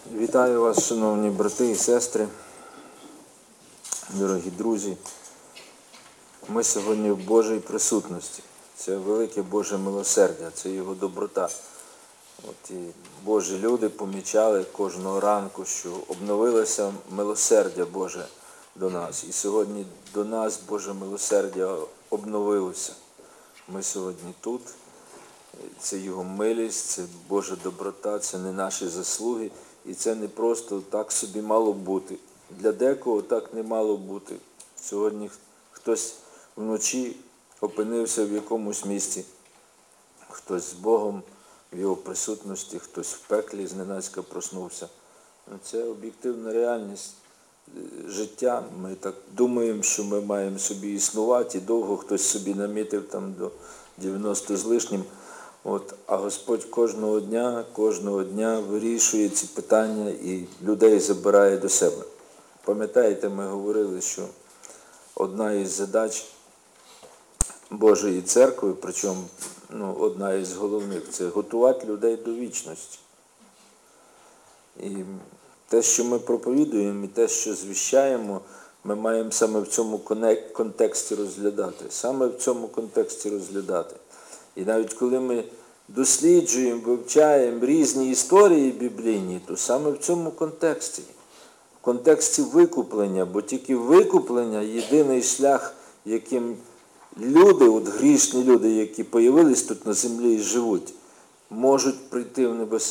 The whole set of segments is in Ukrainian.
Вітаю вас, шановні брати і сестри, дорогі друзі. Ми сьогодні в Божій присутності. Це велике Боже милосердя, це Його доброта. І Божі люди помічали кожного ранку, що обновилося милосердя Боже до нас. І сьогодні до нас Боже милосердя обновилося. Ми сьогодні тут. Це Його милість, це Божа доброта, це не наші заслуги. І це не просто так собі мало бути. Для декого так не мало бути. Сьогодні хтось вночі опинився в якомусь місці, хтось з Богом в Його присутності, хтось в пеклі зненацька проснувся. Це об'єктивна реальність життя. Ми так думаємо, що ми маємо собі існувати, і довго хтось собі намітив там до 90 з лишнім. А Господь кожного дня вирішує ці питання і людей забирає до себе. Пам'ятаєте, ми говорили, що одна із задач Божої церкви, причому одна із головних, це готувати людей до вічності. І те, що ми проповідуємо, і те, що звіщаємо, ми маємо саме в цьому контексті розглядати. Саме в цьому контексті розглядати. І навіть коли ми досліджуємо, вивчаємо різні історії біблійні, то саме в цьому контексті. В контексті викуплення, бо тільки викуплення – єдиний шлях, яким люди, грішні люди, які появились тут на землі і живуть, можуть прийти в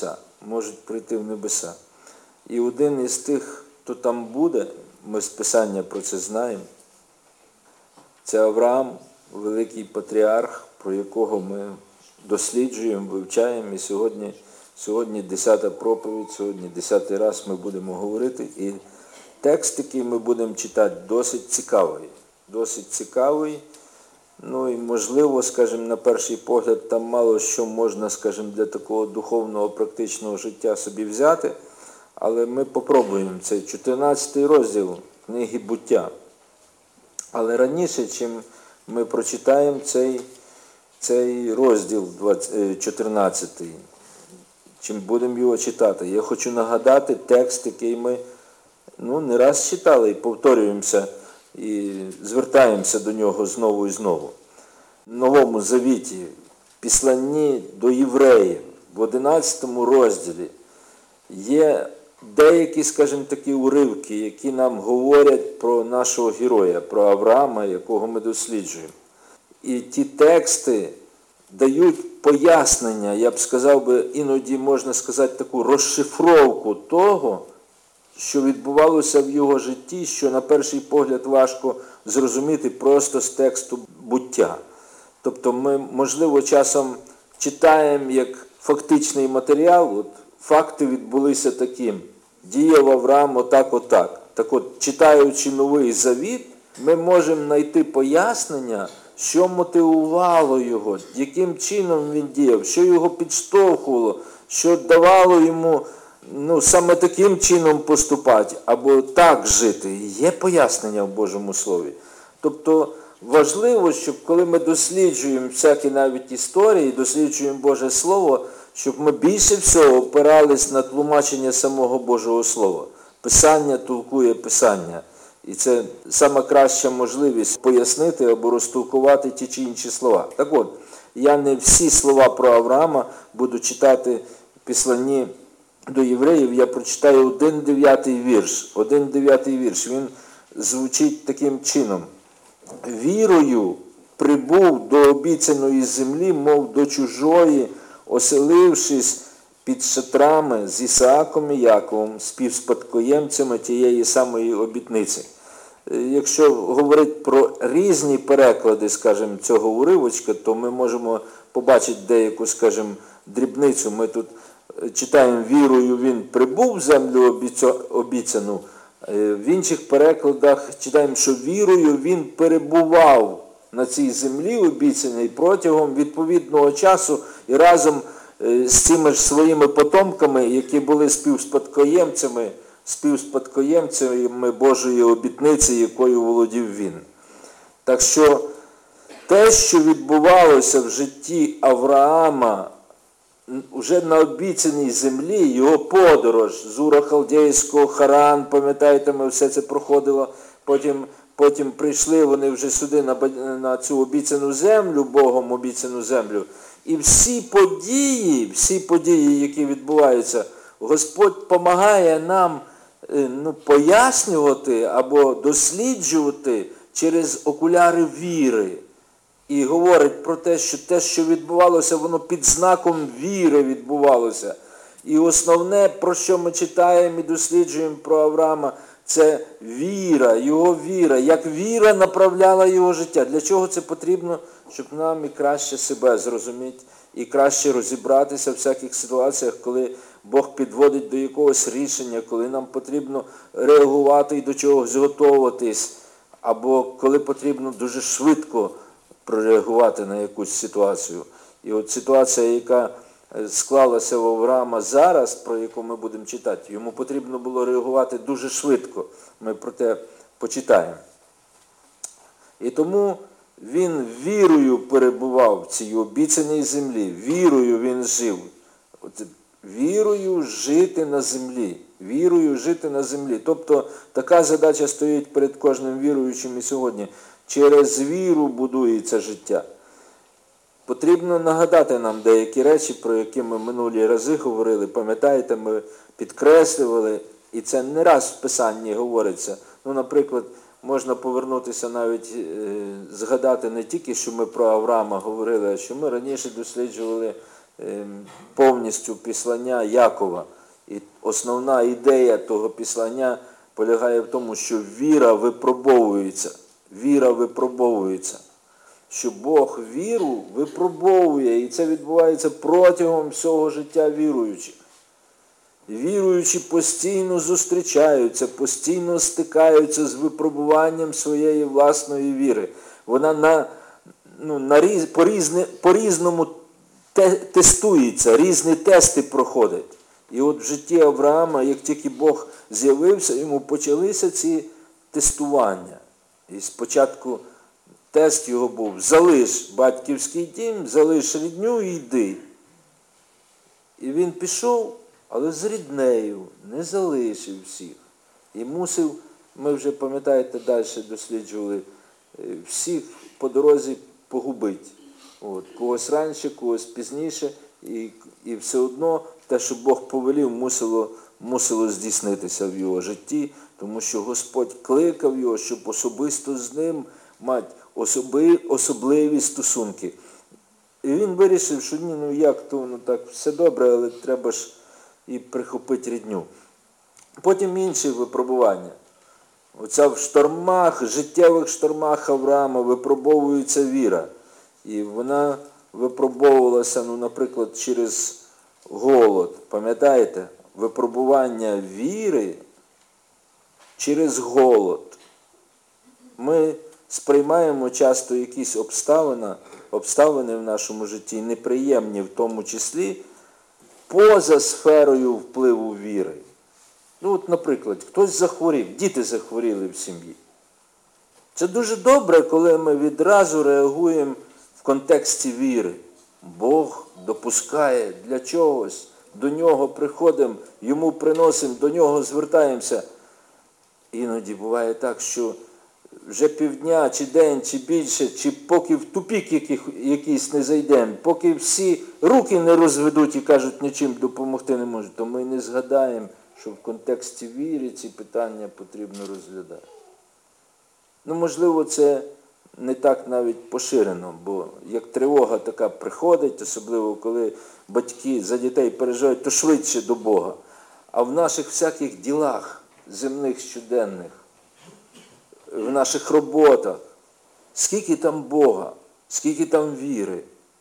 небеса. І один із тих, хто там буде, ми з Писання про це знаємо, це Авраам, великий патріарх, про якого ми досліджуємо, вивчаємо. І сьогодні 10-та проповідь, сьогодні 10-й раз ми будемо говорити. І текст, який ми будемо читати, досить цікавий. І можливо, скажімо, на перший погляд, там мало що можна, скажімо, для такого духовного, практичного життя собі взяти. Але ми попробуємо. Це 14-й розділ книги «Буття». Але раніше, чим ми прочитаємо цей розділ 14, чим будемо його читати, я хочу нагадати текст, який ми не раз читали і повторюємося, і звертаємося до нього знову і знову. В Новому Завіті, в Післанні до євреїв, в 11 розділі, є деякі, скажімо, такі уривки, які нам говорять про нашого героя, про Авраама, якого ми досліджуємо. І ті тексти дають пояснення, я б сказав би, іноді можна сказати таку розшифровку того, що відбувалося в його житті, що на перший погляд важко зрозуміти просто з тексту буття. Тобто ми, можливо, часом читаємо як фактичний матеріал, факти відбулися таким. Діяв Авраам отак. Так от, читаючи Новий Завіт, ми можемо знайти пояснення, що мотивувало його, яким чином він діяв, що його підштовхувало, що давало йому саме таким чином поступати, або так жити. Є пояснення в Божому Слові. Тобто важливо, щоб коли ми досліджуємо всякі навіть історії, досліджуємо Боже Слово, щоб ми більше всього опирались на тлумачення самого Божого Слова. Писання толкує Писання. І це сама краща можливість пояснити або розтолкувати ті чи інші слова. Так от, я не всі слова про Авраама буду читати в Післанні до євреїв, я прочитаю 1,9 вірш. 1,9 вірш, він звучить таким чином. «Вірою прибув до обіцяної землі, мов до чужої, оселившись під шатрами з Ісааком і Яковом, співспадкоємцями тієї самої обітниці». Якщо говорити про різні переклади, скажімо, цього уривочка, то ми можемо побачити деяку, скажімо, дрібницю. Ми тут читаємо «Вірою він прибув в землю обіцяну». В інших перекладах читаємо, що «Вірою він перебував на цій землі обіцяній протягом відповідного часу і разом з цими ж своїми потомками, які були співспадкоємцями Божої обітниці, якою володів він». Так що те, що відбувалося в житті Авраама уже на обіцяній землі, його подорож з Ура Халдейського, Харан, пам'ятаєте, ми все це проходило, потім прийшли вони вже сюди на цю обіцяну землю, Богом обіцяну землю. І всі події, які відбуваються, Господь допомагає нам пояснювати або досліджувати через окуляри віри. І говорить про те, що відбувалося, воно під знаком віри відбувалося. І основне, про що ми читаємо і досліджуємо про Авраама, це віра, його віра, як віра направляла його життя. Для чого це потрібно? Щоб нам і краще себе зрозуміти, і краще розібратися в всяких ситуаціях, коли Бог підводить до якогось рішення, коли нам потрібно реагувати і до чогось готуватись, або коли потрібно дуже швидко прореагувати на якусь ситуацію. І от ситуація, яка склалася в Авраама зараз, про яку ми будемо читати, йому потрібно було реагувати дуже швидко. Ми про те почитаємо. І тому він вірою перебував в цій обіцяній землі, вірою він жив. Вірою жити на землі. Вірою жити на землі. Тобто така задача стоїть перед кожним віруючим і сьогодні. Через віру будується життя. Потрібно нагадати нам деякі речі, про які ми минулі рази говорили. Пам'ятаєте, ми підкреслювали, і це не раз в Писанні говориться. Наприклад, можна повернутися навіть, згадати не тільки, що ми про Авраама говорили, а що ми раніше досліджували повністю післання Якова. І основна ідея того післання полягає в тому, що віра випробовується. Віра випробовується. Що Бог віру випробовує, і це відбувається протягом всього життя віруючих. Віруючі постійно зустрічаються, постійно стикаються з випробуванням своєї власної віри. Вона по-різному тестується, різні тести проходить. І от в житті Авраама, як тільки Бог з'явився, йому почалися ці тестування. І спочатку тест його був: залиш батьківський дім, залиш рідню і йди. І він пішов, але з ріднею, не залишив всіх. І мусив, ми вже, пам'ятаєте, далі досліджували, всіх по дорозі погубити. Когось раніше, когось пізніше, і все одно те, що Бог повелів, мусило здійснитися в його житті, тому що Господь кликав його, щоб особисто з ним мати особливі стосунки. І він вирішив, що як то, так, все добре, але треба ж і прихопити рідню. Потім інші випробування. Оця в штормах, життєвих штормах Авраама випробовується віра. І вона випробовувалася, наприклад, через голод. Пам'ятаєте? Випробування віри через голод. Ми сприймаємо часто якісь обставини в нашому житті, неприємні в тому числі, поза сферою впливу віри. Наприклад, хтось захворів, діти захворіли в сім'ї. Це дуже добре, коли ми відразу реагуємо в контексті віри. Бог допускає для чогось, до нього приходимо, йому приносимо, до нього звертаємося. Іноді буває так, що вже півдня, чи день, чи більше, чи поки в тупік якийсь не зайдемо, поки всі руки не розведуть і кажуть, нічим допомогти не можуть, то ми не згадаємо, що в контексті віри ці питання потрібно розглядати. Можливо, це не так навіть поширено, бо як тривога така приходить, особливо коли батьки за дітей переживають, то швидше до Бога. А в наших всяких ділах, земних, щоденних, в наших роботах, скільки там Бога, скільки там віри.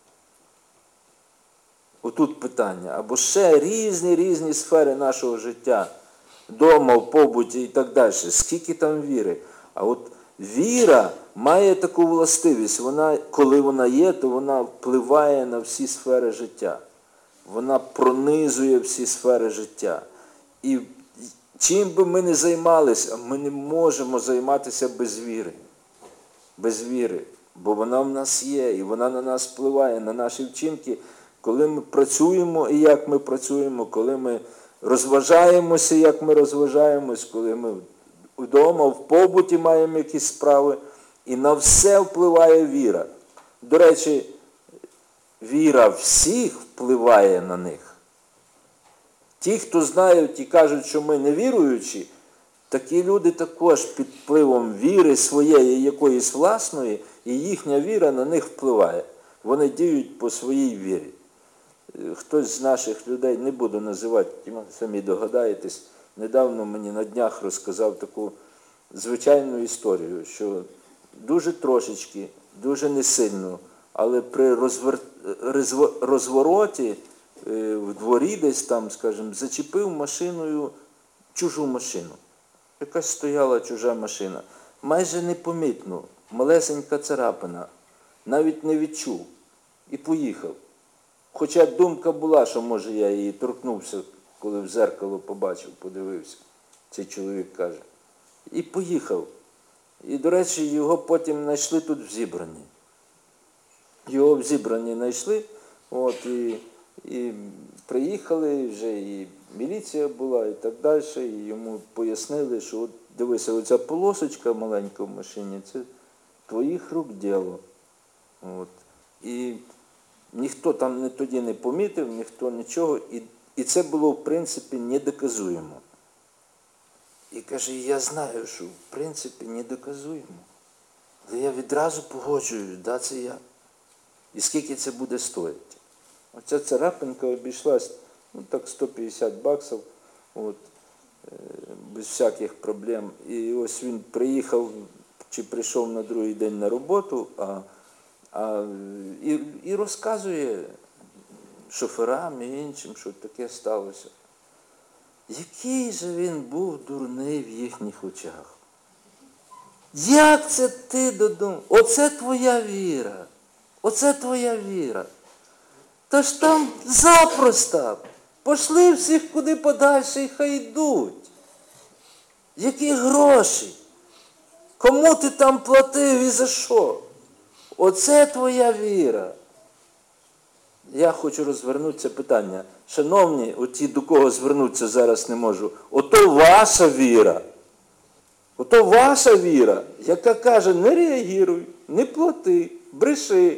Отут питання. Або ще різні сфери нашого життя, дома, в побуті і так далі. Скільки там віри. А от віра має таку властивість. Коли вона є, то вона впливає на всі сфери життя. Вона пронизує всі сфери життя. І чим би ми не займалися, ми не можемо займатися без віри. Без віри. Бо вона в нас є, і вона на нас впливає, на наші вчинки. коли ми працюємо і як ми працюємо, коли ми розважаємося, як ми розважаємось, коли ми вдома, в побуті маємо якісь справи. І на все впливає віра. До речі, віра всіх впливає на них. Ті, хто знають і кажуть, що ми невіруючі, такі люди також під впливом віри своєї якоїсь власної, і їхня віра на них впливає. Вони діють по своїй вірі. Хтось з наших людей, не буду називати, самі догадаєтесь, недавно мені на днях розказав таку звичайну історію, що дуже трошечки, дуже не сильно, але при розвороті в дворі десь там, скажімо, зачепив машиною чужу машину. Якась стояла чужа машина. Майже непомітно, малесенька царапина, навіть не відчув. І поїхав. Хоча думка була, що може я її торкнувся, коли в зеркало побачив, подивився. Цей чоловік каже. І поїхав. І, до речі, його потім знайшли тут в Зібрані. Його в Зібрані знайшли, і приїхали, вже і міліція була, і так далі, і йому пояснили, що от дивися, оця полосочка маленька в машині, це твоїх рук діло. І ніхто там тоді не помітив, ніхто нічого, і це було, в принципі, недоказуємо. І каже, я знаю, що в принципі недоказуємо. Але я відразу погоджуюсь, да, це я. І скільки це буде стоїти. Оця царапинка обійшлась, так, $150, без всяких проблем. І ось він приїхав, чи прийшов на другий день на роботу, і розказує шоферам і іншим, що таке сталося. Який же він був дурний в їхніх очах. Як це ти додумав? Оце твоя віра. Оце твоя віра. Та ж там запросто. Пошли всіх куди подальше і хай йдуть. Які гроші? Кому ти там платив і за що? Оце твоя віра. Я хочу розвернути це питання. Шановні, оті, до кого звернутися зараз не можу. Ото ваша віра. Ото ваша віра, яка каже, не реагуй, не плати, бреши.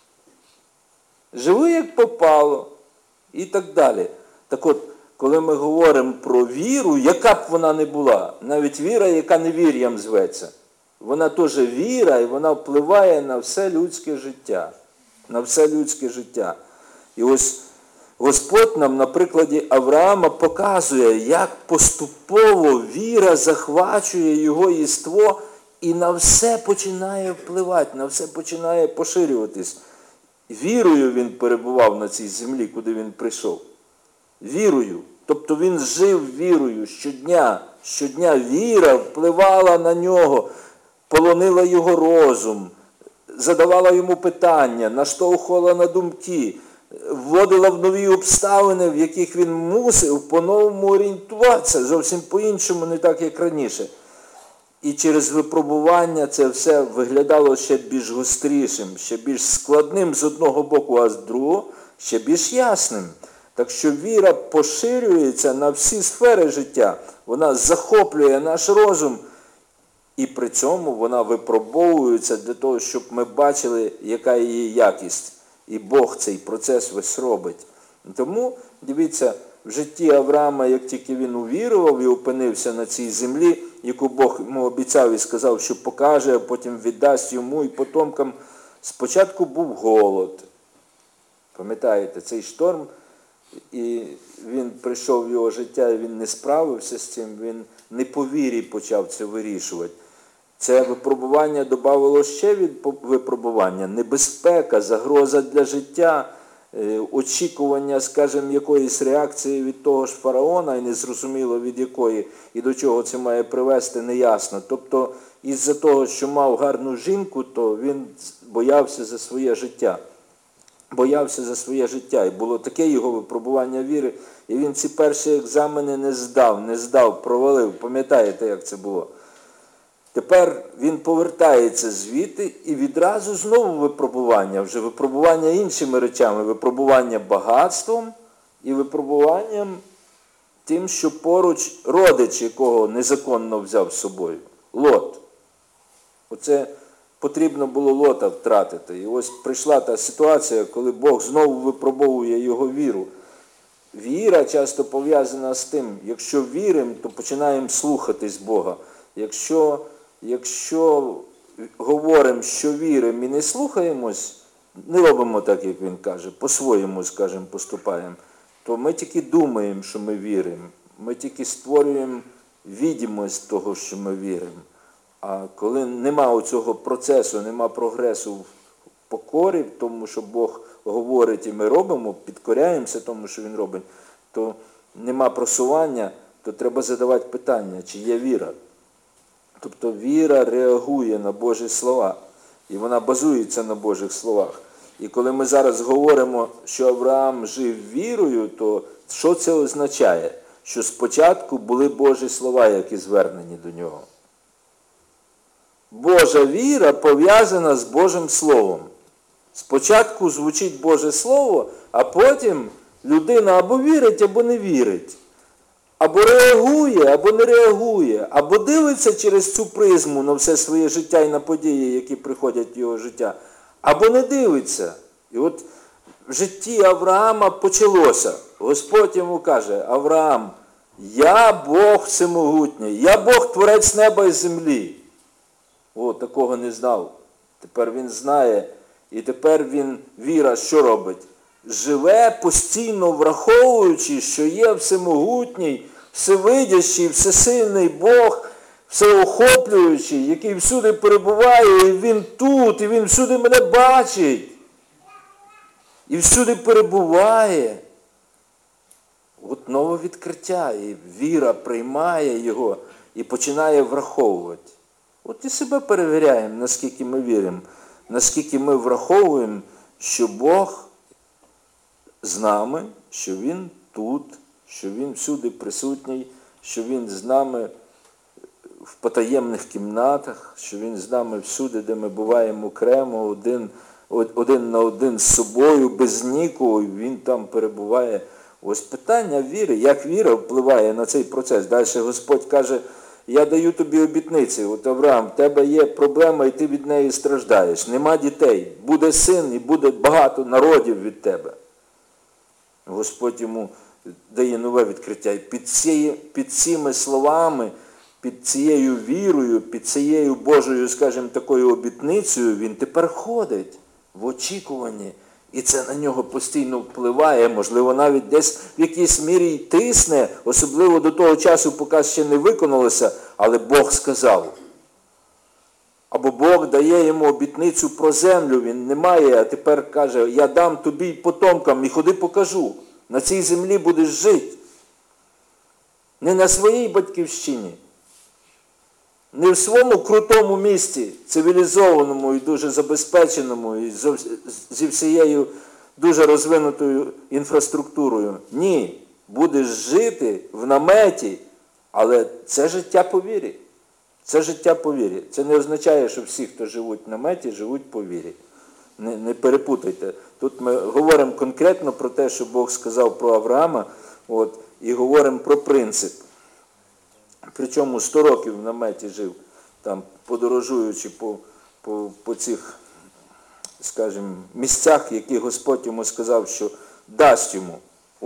Живи як попало. І так далі. Так от, коли ми говоримо про віру, яка б вона не була, навіть віра, яка невір'ям зветься, вона теж віра, і вона впливає на все людське життя. На все людське життя. І ось Господь нам на прикладі Авраама показує, як поступово віра захвачує його єство і на все починає впливати, на все починає поширюватись. Вірою він перебував на цій землі, куди він прийшов. Вірою. Тобто він жив вірою щодня. Щодня віра впливала на нього, полонила його розум, задавала йому питання, наштовхувала на думки, вводила в нові обставини, в яких він мусив по-новому орієнтуватися, зовсім по-іншому, не так, як раніше. І через випробування це все виглядало ще більш гострішим, ще більш складним з одного боку, а з другого ще більш ясним. Так що віра поширюється на всі сфери життя, вона захоплює наш розум, і при цьому вона випробовується для того, щоб ми бачили, яка її якість. І Бог цей процес весь робить. Тому, дивіться, в житті Авраама, як тільки він увірував і опинився на цій землі, яку Бог йому обіцяв і сказав, що покаже, а потім віддасть йому і потомкам, спочатку був голод. Пам'ятаєте, цей шторм, і він прийшов в його життя, і він не справився з цим, він не по вірі почав це вирішувати. Це випробування додавало ще від випробування, небезпека, загроза для життя, очікування, скажімо, якоїсь реакції від того ж фараона, і незрозуміло від якої, і до чого це має привести, неясно. Тобто, із-за того, що мав гарну жінку, то він боявся за своє життя. Боявся за своє життя. І було таке його випробування віри. І він ці перші екзамени не здав, провалив. Пам'ятаєте, як це було? Тепер він повертається звідти і відразу знову випробування. Вже випробування іншими речами. Випробування багатством і випробуванням тим, що поруч родич, якого незаконно взяв з собою. Лот. Оце потрібно було Лота втратити. І ось прийшла та ситуація, коли Бог знову випробовує його віру. Віра часто пов'язана з тим, якщо віримо, то починаємо слухатись Бога. Якщо говоримо, що віримо і не слухаємось, не робимо так, як він каже, по-своєму, скажімо, поступаємо, то ми тільки думаємо, що ми віримо. Ми тільки створюємо відомість того, що ми віримо. А коли нема оцього процесу, нема прогресу в покорі, в тому, що Бог говорить і ми робимо, підкоряємося тому, що Він робить, то нема просування, то треба задавати питання, чи є віра. Тобто віра реагує на Божі слова, і вона базується на Божих словах. І коли ми зараз говоримо, що Авраам жив вірою, то що це означає? Що спочатку були Божі слова, які звернені до нього. Божа віра пов'язана з Божим Словом. Спочатку звучить Боже Слово, а потім людина або вірить, або не вірить. Або реагує, або не реагує, або дивиться через цю призму на все своє життя і на події, які приходять в його життя, або не дивиться. І от в житті Авраама почалося. Господь йому каже: Авраам, я Бог всемогутній, я Бог творець неба і землі. О, такого не знав. Тепер він знає, і тепер він, віра, що робить? Живе постійно враховуючи, що є всемогутній, всевидящий, всесильний Бог, всеохоплюючий, який всюди перебуває, і Він тут, і Він всюди мене бачить. І всюди перебуває. От нове відкриття, і віра приймає його і починає враховувати. От і себе перевіряємо, наскільки ми віримо, наскільки ми враховуємо, що Бог з нами, що Він тут, що Він всюди присутній, що Він з нами в потаємних кімнатах, що Він з нами всюди, де ми буваємо окремо, один на один з собою, без нікого, і Він там перебуває. Ось питання віри, як віра впливає на цей процес. Далі Господь каже: я даю тобі обітниці. От, Авраам, в тебе є проблема, і ти від неї страждаєш. Нема дітей. Буде син, і буде багато народів від тебе. Господь йому дає нове відкриття. І під цими словами, під цією вірою, під цією Божою, скажімо, такою обітницею, він тепер ходить в очікуванні. І це на нього постійно впливає, можливо, навіть десь в якійсь мірі й тисне, особливо до того часу, поки ще не виконалося, але Бог сказав. Або Бог дає йому обітницю про землю, він не має, а тепер каже: я дам тобі потомкам, і ходи покажу. На цій землі будеш жити. Не на своїй батьківщині, не в своєму крутому місті, цивілізованому і дуже забезпеченому, і зі всією дуже розвинутою інфраструктурою. Ні, будеш жити в наметі, але це життя по вірі. Це життя по вірі. Це не означає, що всі, хто живуть в наметі, живуть по вірі. Не перепутайте. Тут ми говоримо конкретно про те, що Бог сказав про Авраама, і говоримо про принцип. Причому 100 років в наметі жив, там, подорожуючи по цих, скажімо, місцях, які Господь йому сказав, що дасть йому.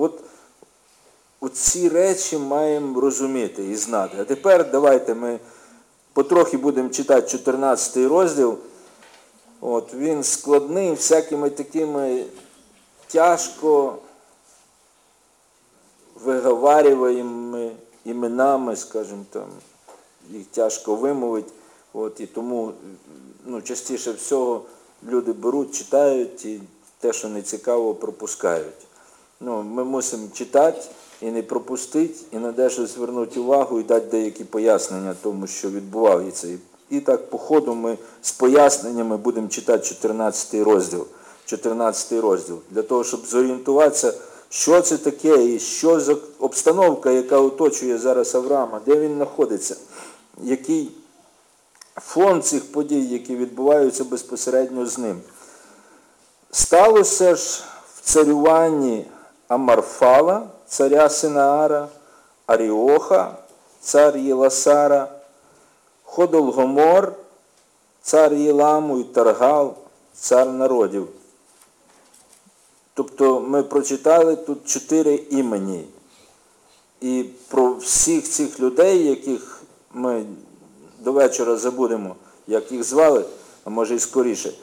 От ці речі маємо розуміти і знати. А тепер давайте ми потрохи будемо читати 14 розділ. Він складний всякими такими тяжко виговарюваними іменами, скажімо, там, їх тяжко вимовити. І тому частіше всього люди беруть, читають і те, що не цікаво, пропускають. Ми мусимо читати і не пропустити, і на дещо звернути увагу і дати деякі пояснення тому, що відбувається. І так, по ходу ми з поясненнями будемо читати 14 розділ. 14 розділ. Для того, щоб зорієнтуватися, що це таке і що за обстановка, яка оточує зараз Авраама, де він знаходиться, який фон цих подій, які відбуваються безпосередньо з ним. Сталося ж в царюванні Амарфала, царя Синеара, Аріоха, цар Єласара, Ходолгомор, цар Єламу і Таргал, цар народів. Тобто ми прочитали тут 4 імені. І про всіх цих людей, яких ми до вечора забудемо, як їх звали, а може і скоріше.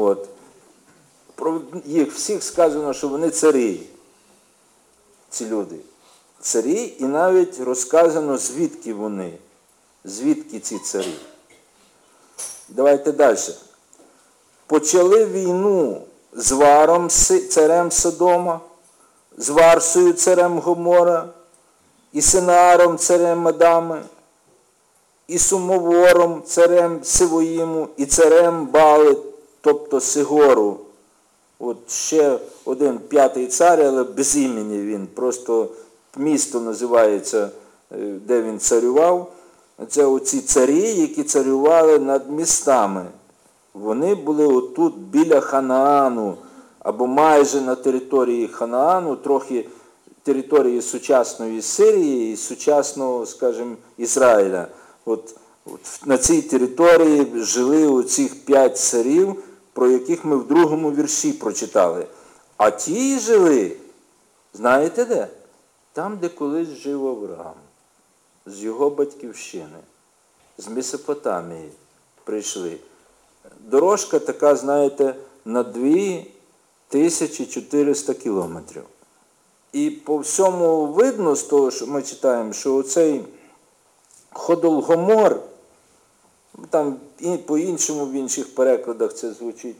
Про їх всіх сказано, що вони царі, ці люди. Царі, і навіть розказано, звідки вони, звідки ці царі. Давайте далі. Почали війну з Варом, царем Содома, з Варсою, царем Гомора, і Синеаром, царем Адами, і Сумовором, царем Сивоїму, і царем Бали, тобто Сигору. От ще один 5-й цар, але без імені він, просто місто називається, де він царював. Це оці царі, які царювали над містами. Вони були отут біля Ханаану, або майже на території Ханаану, трохи території сучасної Сирії і сучасного, скажімо, Ізраїля. От на цій території жили оцих 5 царів, про яких ми в 2-му вірші прочитали. А ті жили, знаєте де? Там, де колись жив Авраам, з його батьківщини, з Месопотамії прийшли. Дорожка така, знаєте, на 2400 кілометрів. І по всьому видно з того, що ми читаємо, що оцей Ходолгомор, там і по-іншому в інших перекладах це звучить,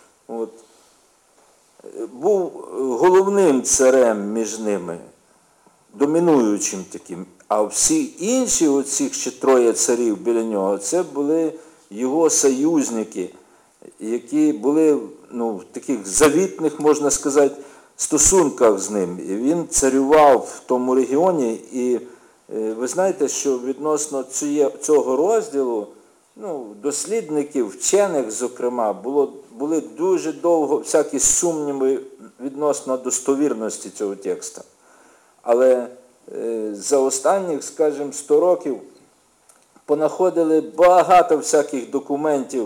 був головним царем між ними, домінуючим таким. А всі інші, оці ще 3 царів біля нього, це були його союзники, які були в таких завітних, можна сказати, стосунках з ним. І він царював в тому регіоні. І ви знаєте, що відносно цього розділу, дослідників, вчених, зокрема, були дуже довго всякі сумніви відносно достовірності цього текста. Але за останніх, скажімо, 100 років понаходили багато всяких документів,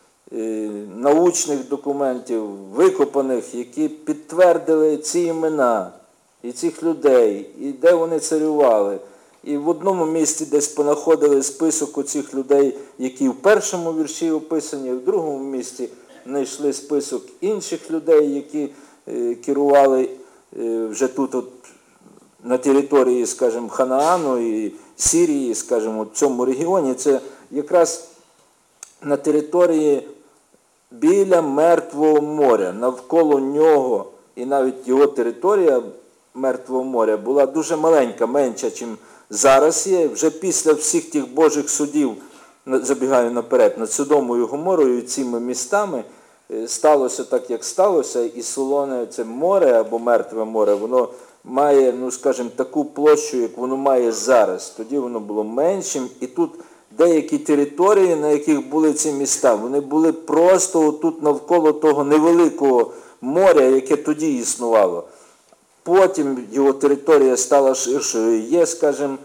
научних документів, викопаних, які підтвердили ці імена і цих людей, і де вони царювали. І в одному місці десь понаходили список оцих людей, які в 1-му вірші описані, в 2-му місці знайшли список інших людей, які керували вже тут на території, скажімо, Ханаану і Сирії, скажімо, в цьому регіоні. Це якраз на території біля Мертвого моря, навколо нього, і навіть його територія Мертвого моря була дуже маленька, менша, ніж зараз є. Вже після всіх тих Божих судів, забігаю наперед, над Содомою і Гоморою і цими містами, сталося так, як сталося, і Солоне, це море або Мертве море, воно має, скажімо, таку площу, як воно має зараз. Тоді воно було меншим, і тут деякі території, на яких були ці міста, вони були просто тут навколо того невеликого моря, яке тоді існувало. Потім його територія стала ширшою. Є, скажімо,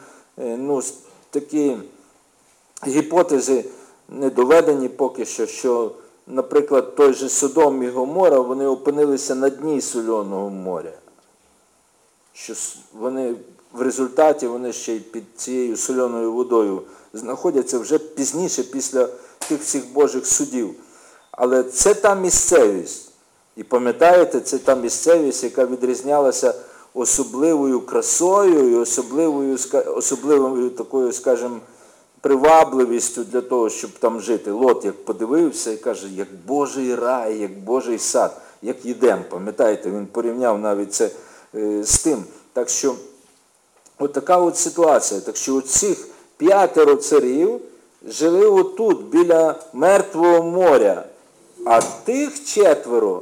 такі гіпотези не доведені поки що, наприклад, той же Содом і Гомора, вони опинилися на дні Соляного моря. Що вони в результаті вони ще й під цією соленою водою знаходяться вже пізніше, після тих всіх Божих судів. Але це та місцевість. І пам'ятаєте, це та місцевість, яка відрізнялася особливою красою і особливою такою, скажімо, привабливістю для того, щоб там жити. Лот як подивився і каже, як Божий рай, як Божий сад, як Єдем. Пам'ятаєте, він порівняв навіть це з тим. Так що, така ситуація. Так що оцих 5 царів жили отут, біля Мертвого моря. А тих 4,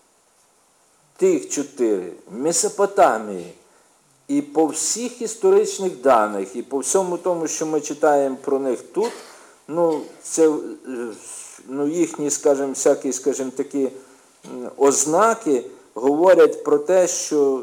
тих 4 в Месопотамії. І по всіх історичних даних, і по всьому тому, що ми читаємо про них тут, їхні, всякі, такі ознаки говорять про те, що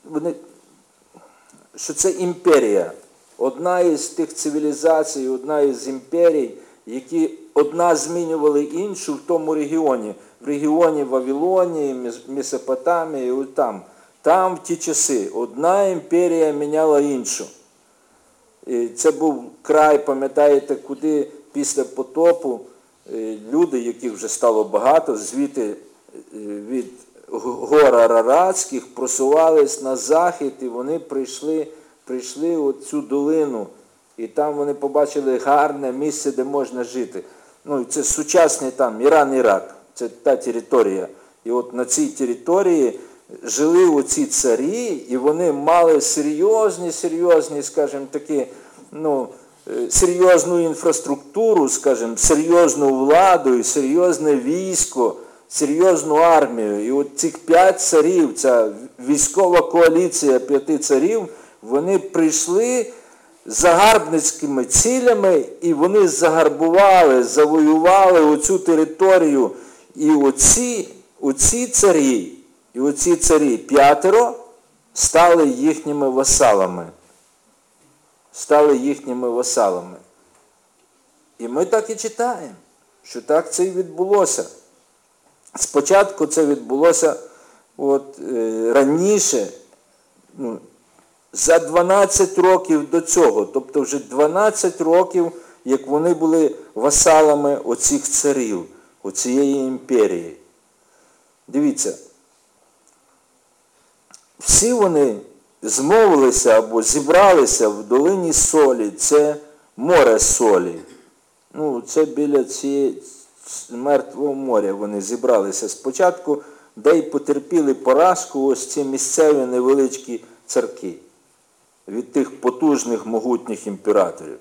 це імперія. Одна із тих цивілізацій, одна із імперій, які одна змінювали іншу в тому регіоні. В регіоні Вавилонії, Месопотамії, от там. Там в ті часи одна імперія міняла іншу. І це був край, пам'ятаєте, куди після потопу люди, яких вже стало багато, звідти від гор Араратських просувались на захід, і вони прийшли у цю долину. І там вони побачили гарне місце, де можна жити. Це сучасний там Іран-Ірак, це та територія. І от на цій території жили оці царі, і вони мали серйозні, такі, серйозну інфраструктуру, серйозну владу, і серйозне військо, серйозну армію. І от цих 5 царів, ця військова коаліція 5 царів, вони прийшли з загарбницькими цілями, і вони загарбували, завоювали оцю територію. І оці царі 5 стали їхніми васалами. І ми так і читаємо, що так це і відбулося. Спочатку це відбулося раніше, за 12 років до цього. Тобто вже 12 років, як вони були васалами оцих царів, оцієї імперії. Дивіться, всі вони змовилися або зібралися в долині Солі, це море Солі. Це біля цієї Мертвого моря вони зібралися спочатку, де й потерпіли поразку ось ці місцеві невеличкі царки від тих потужних, могутніх імператорів.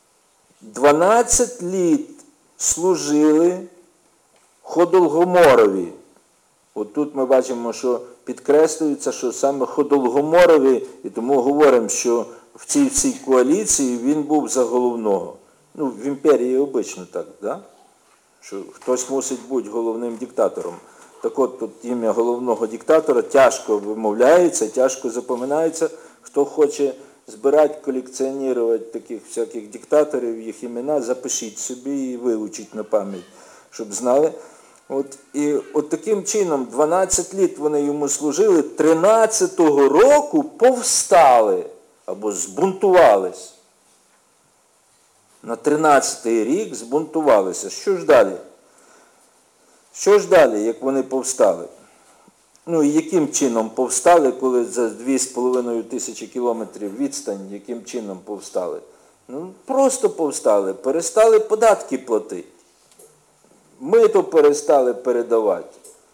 12 літ служили Ходолгоморові. От тут ми бачимо, що підкреслюється, що саме Ходолгоморові, і тому говоримо, що в цій всій коаліції він був за головного. В імперії обично так, да? Що хтось мусить бути головним диктатором. Так от тут ім'я головного диктатора тяжко вимовляється, тяжко запам'ятається. Хто хоче збирати, колекціонувати таких всяких диктаторів, їх імена, запишіть собі і вивчіть на пам'ять, щоб знали. І таким чином 12 літ вони йому служили, 13-го року повстали або збунтувались. На 13-й рік збунтувалися. Що ж далі? Що ж далі, як вони повстали? І яким чином повстали, коли за 2,5 тисячі кілометрів відстань, яким чином повстали? Просто повстали, перестали податки платити. Мито перестали передавати.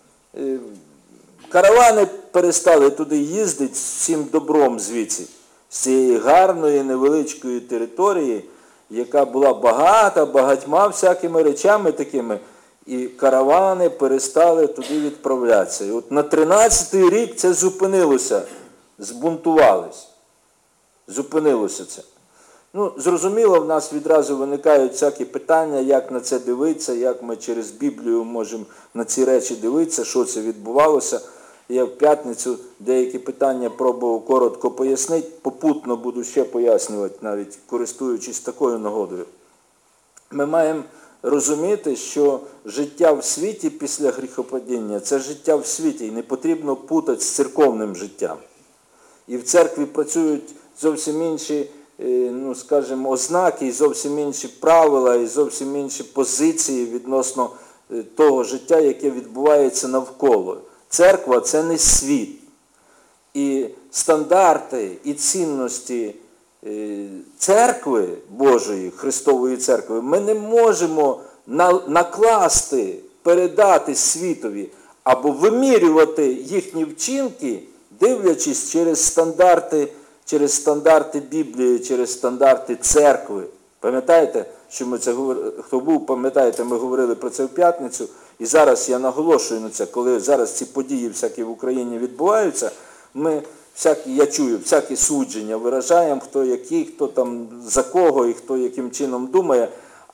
Каравани перестали туди їздити з всім добром звідси. З цієї гарної невеличкої території, яка була багатьма всякими речами такими, і каравани перестали туди відправлятися. І от на 13-й рік це зупинилося, збунтувались. Зупинилося це. Зрозуміло, в нас відразу виникають всякі питання, як на це дивитися, як ми через Біблію можемо на ці речі дивитися, що це відбувалося. Я в п'ятницю деякі питання пробував коротко пояснити, попутно буду ще пояснювати, навіть користуючись такою нагодою. Ми маємо розуміти, що життя в світі після гріхопадіння – це життя в світі, і не потрібно путати з церковним життям. І в церкві працюють зовсім інші, ознаки, і зовсім інші правила, і зовсім інші позиції відносно того життя, яке відбувається навколо. Церква – це не світ. І стандарти, і цінності церкви Божої, Христової церкви, ми не можемо накласти, передати світові або вимірювати їхні вчинки, дивлячись через стандарти Біблії, через стандарти церкви. Пам'ятаєте, що ми це говорили? Хто був, пам'ятаєте, ми говорили про це в п'ятницю. І зараз я наголошую на це, коли зараз ці події всякі в Україні відбуваються, я чую, всякі судження виражаємо, хто який, хто там за кого і хто яким чином думає.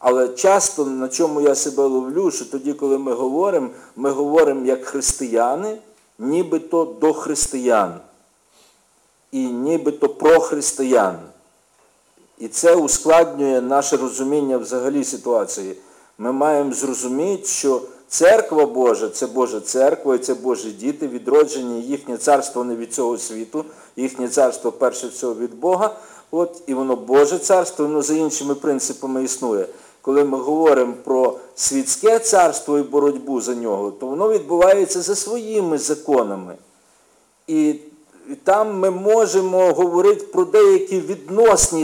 Але часто, на чому я себе ловлю, що тоді, коли ми говоримо як християни, нібито до християн. І нібито про християн. І це ускладнює наше розуміння взагалі ситуації. Ми маємо зрозуміти, що церква Божа – це Божа церква, і це Божі діти, відроджені, їхнє царство не від цього світу, їхнє царство перше всього від Бога, і воно Боже царство, воно за іншими принципами існує. Коли ми говоримо про світське царство і боротьбу за нього, то воно відбувається за своїми законами. І там ми можемо говорити про деякі відносні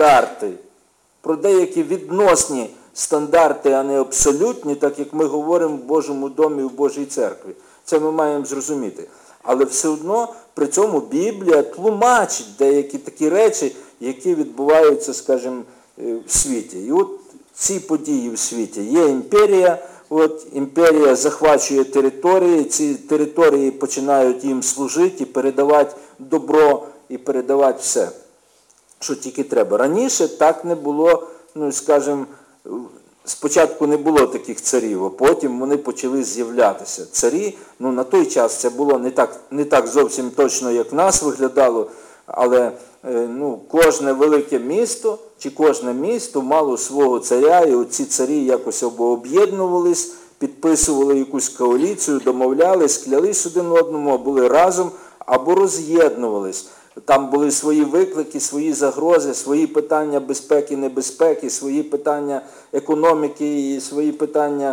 стандарти, а не абсолютні, так як ми говоримо в Божому домі, в Божій церкві. Це ми маємо зрозуміти. Але все одно при цьому Біблія тлумачить деякі такі речі, які відбуваються, скажімо, в світі. І от ці події в світі. Є імперія, імперія захвачує території, ці території починають їм служити і передавати добро, і передавати все, що тільки треба. Раніше так не було, скажімо, спочатку не було таких царів, а потім вони почали з'являтися. Царі, на той час це було не так зовсім точно, як в нас виглядало, але кожне велике місто чи кожне місто мало свого царя, і оці царі якось або об'єднувались, підписували якусь коаліцію, домовлялись, клялись один одному, а були разом, або роз'єднувались. Там були свої виклики, свої загрози, свої питання безпеки, небезпеки, свої питання економіки, і свої питання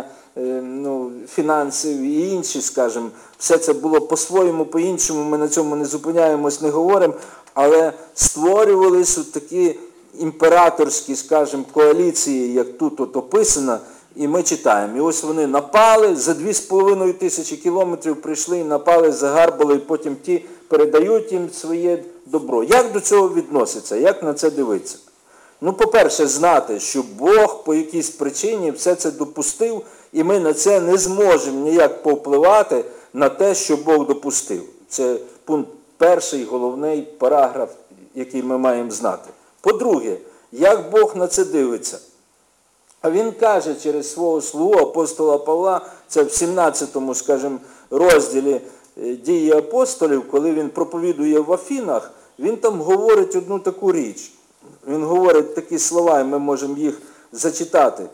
фінансів і інші, скажімо. Все це було по-своєму, по-іншому, ми на цьому не зупиняємось, не говоримо, але створювались такі імператорські, скажімо, коаліції, як тут описано, і ми читаємо. І ось вони напали, за 2500 кілометрів прийшли, напали, загарбали, і потім ті передають їм своє добро. Як до цього відноситься? Як на це дивитися? По-перше, знати, що Бог по якійсь причині все це допустив, і ми на це не зможемо ніяк повпливати на те, що Бог допустив. Це пункт перший, головний параграф, який ми маємо знати. По-друге, як Бог на це дивиться? А він каже через свого слугу апостола Павла, це в 17-му, скажімо, розділі «Дії апостолів», коли він проповідує в Афінах, він там говорить одну таку річ. Він говорить такі слова, і ми можемо їх зачитати.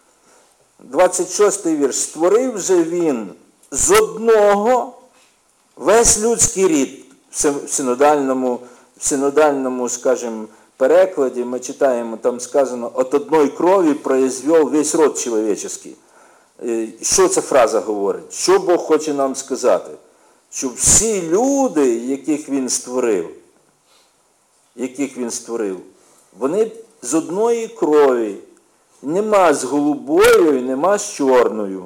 26-й вірш. «Створив же він з одного весь людський рід». В синодальному, скажімо, перекладі ми читаємо, там сказано, «От одної крові произвел весь род чоловічий». Що ця фраза говорить? Що Бог хоче нам сказати? Що всі люди, яких він створив, вони з одної крові. Нема з голубою і нема з чорною.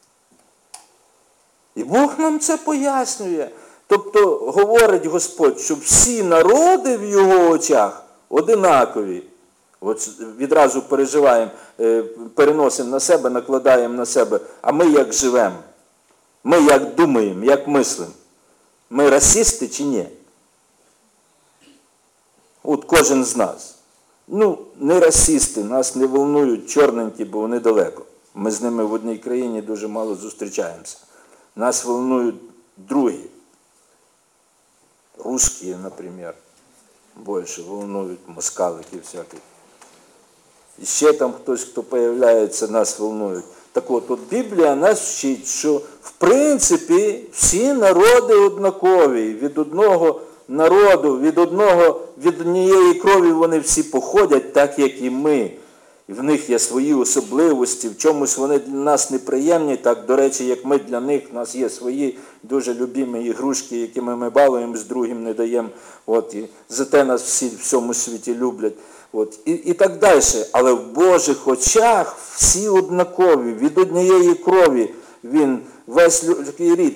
І Бог нам це пояснює. Тобто говорить Господь, що всі народи в його очах одинакові. От відразу переносимо на себе, накладаємо на себе. А ми як живемо? Ми як думаємо, як мислимо? Ми расисти чи ні? От кожен з нас. Не расисти, нас не волнують чорненькі, бо вони далеко. Ми з ними в одній країні дуже мало зустрічаємося. Нас волнують другі. Русские, наприклад, більше волнують, москалики всякі. І ще там хтось, хто появляється, нас волнують. Так от Біблія нас вчить, що в принципі всі народи однакові. Від одного народу, від однієї крові вони всі походять, так як і ми. І в них є свої особливості, в чомусь вони для нас неприємні, так, до речі, як ми для них, у нас є свої дуже любимі ігрушки, якими ми балуємо, з другим не даємо, і зате нас всі в всьому світі люблять. І так далі. Але в Божих очах всі однакові, від однієї крові він весь людський рід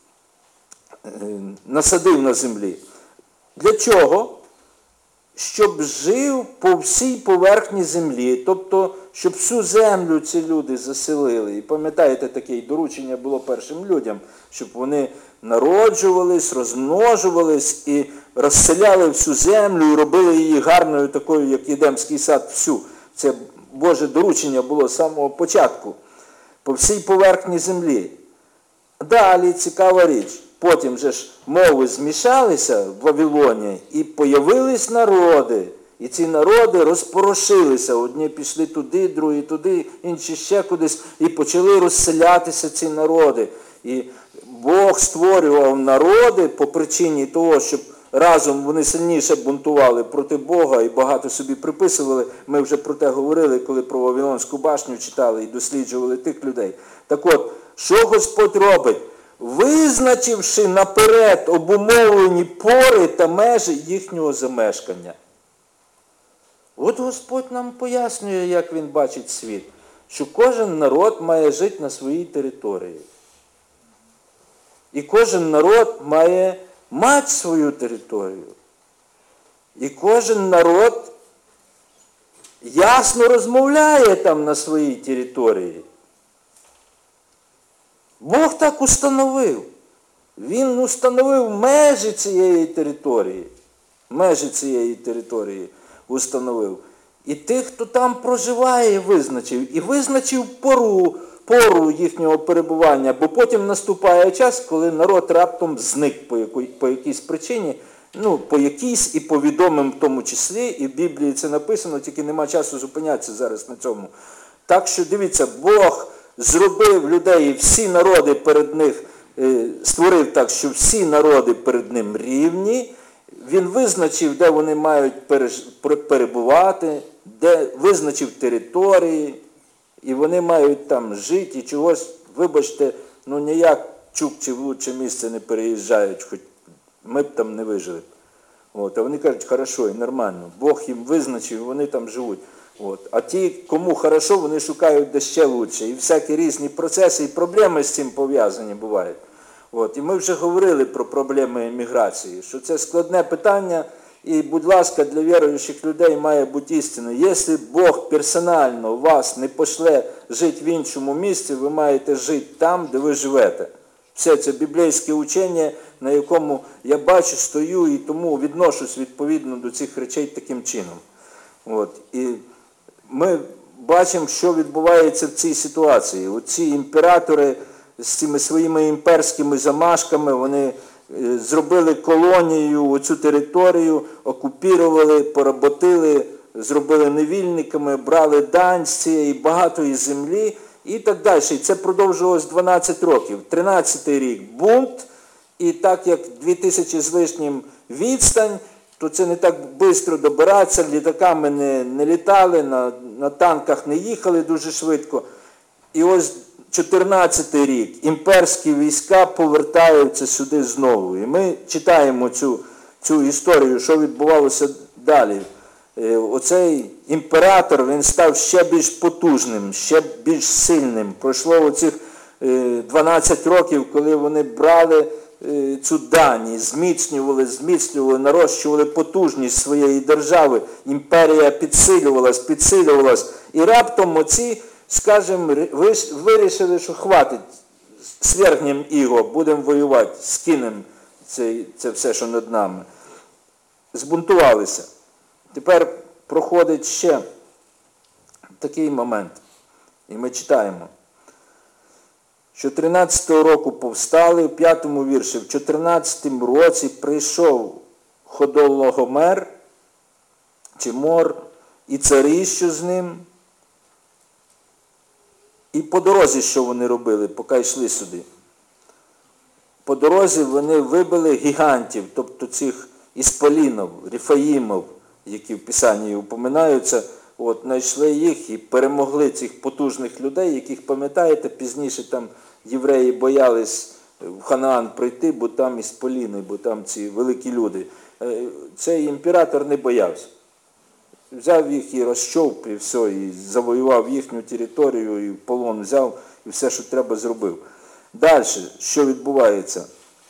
насадив на землі. Для чого? Щоб жив по всій поверхні землі, тобто, щоб всю землю ці люди заселили. І пам'ятаєте, таке доручення було першим людям, щоб вони народжувались, розмножувались і розселяли всю землю і робили її гарною такою, як Едемський сад, всю. Це Боже доручення було з самого початку по всій поверхні землі. Далі цікава річ. Потім же ж мови змішалися в Вавилоні і появились народи. І ці народи розпорошилися. Одні пішли туди, другі туди, інші ще кудись. І почали розселятися ці народи. І Бог створював народи по причині того, щоб разом вони сильніше бунтували проти Бога і багато собі приписували. Ми вже про те говорили, коли про Вавилонську башню читали і досліджували тих людей. Так от, що Господь робить? Визначивши наперед обумовлені пори та межі їхнього замешкання. От Господь нам пояснює, як Він бачить світ, що кожен народ має жити на своїй території. І кожен народ має мати свою територію. І кожен народ ясно розмовляє там на своїй території. Бог так установив. Він установив межі цієї території. Межі цієї території установив. І тих, хто там проживає, визначив. І визначив пору їхнього перебування, бо потім наступає час, коли народ раптом зник по якійсь причині, по якійсь і по відомим в тому числі, і в Біблії це написано, тільки нема часу зупинятися зараз на цьому. Так що, дивіться, Бог зробив людей, і всі народи перед них, створив так, що всі народи перед ним рівні. Він визначив, де вони мають перебувати, де визначив території, і вони мають там жити, і чогось, вибачте, ніяк чук чи в лучше місце не переїжджають, хоч ми б там не вижили. А вони кажуть, хорошо і нормально, Бог їм визначив, і вони там живуть. А ті, кому хорошо, вони шукають де ще лучше. І всякі різні процеси і проблеми з цим пов'язані бувають. І ми вже говорили про проблеми еміграції, що це складне питання, і, будь ласка, для віруючих людей має бути істиною. Якщо Бог персонально вас не пошле жити в іншому місці, ви маєте жити там, де ви живете. Все це біблійське учення, на якому я бачу, стою і тому відношусь відповідно до цих речей таким чином. І ми бачимо, що відбувається в цій ситуації. Оці імператори з цими своїми імперськими замашками, вони зробили колонію, оцю територію, окупірували, поработили, зробили невільниками, брали дань з цієї багатої землі і так далі. І це продовжувалось 12 років. 13-й рік бунт, і так як 2000 з лишнім відстань, то це не так швидко добиратися, літаками не літали, на танках не їхали дуже швидко. І ось 14-й рік імперські війська повертаються сюди знову. І ми читаємо цю історію, що відбувалося далі. Оцей імператор, він став ще більш потужним, ще більш сильним. Пройшло оцих 12 років, коли вони брали цю дань, зміцнювали, нарощували потужність своєї держави. Імперія підсилювалась. І раптом оці, скажімо, вирішили, що хватить, свергнемо його, будемо воювати, скинемо це все, що над нами. Збунтувалися. Тепер проходить ще такий момент. І ми читаємо, що 13-го року повстали, в 5-му вірші, в 14-му році прийшов Ходолагомер, чи Мор, і царі, що з ним. І по дорозі, що вони робили, поки йшли сюди. По дорозі вони вибили гігантів, тобто цих ісполінів, рефаїмів, які в Писанні упоминаються, знайшли їх і перемогли цих потужних людей, яких, пам'ятаєте, пізніше там євреї боялись в Ханаан прийти, бо там ісполіни, бо там ці великі люди. Цей імператор не боявся. Взяв їх і розчовп, і все, і завоював їхню територію, і в полон взяв, і все, що треба, зробив. Далі, що відбувається?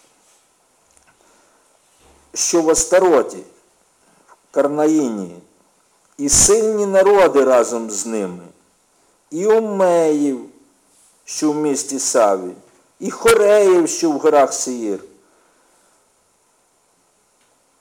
Що в Астароті, в Карнаїні, і сильні народи разом з ними, і Омеїв, що в місті Саві, і Хореїв, що в горах Сеїр.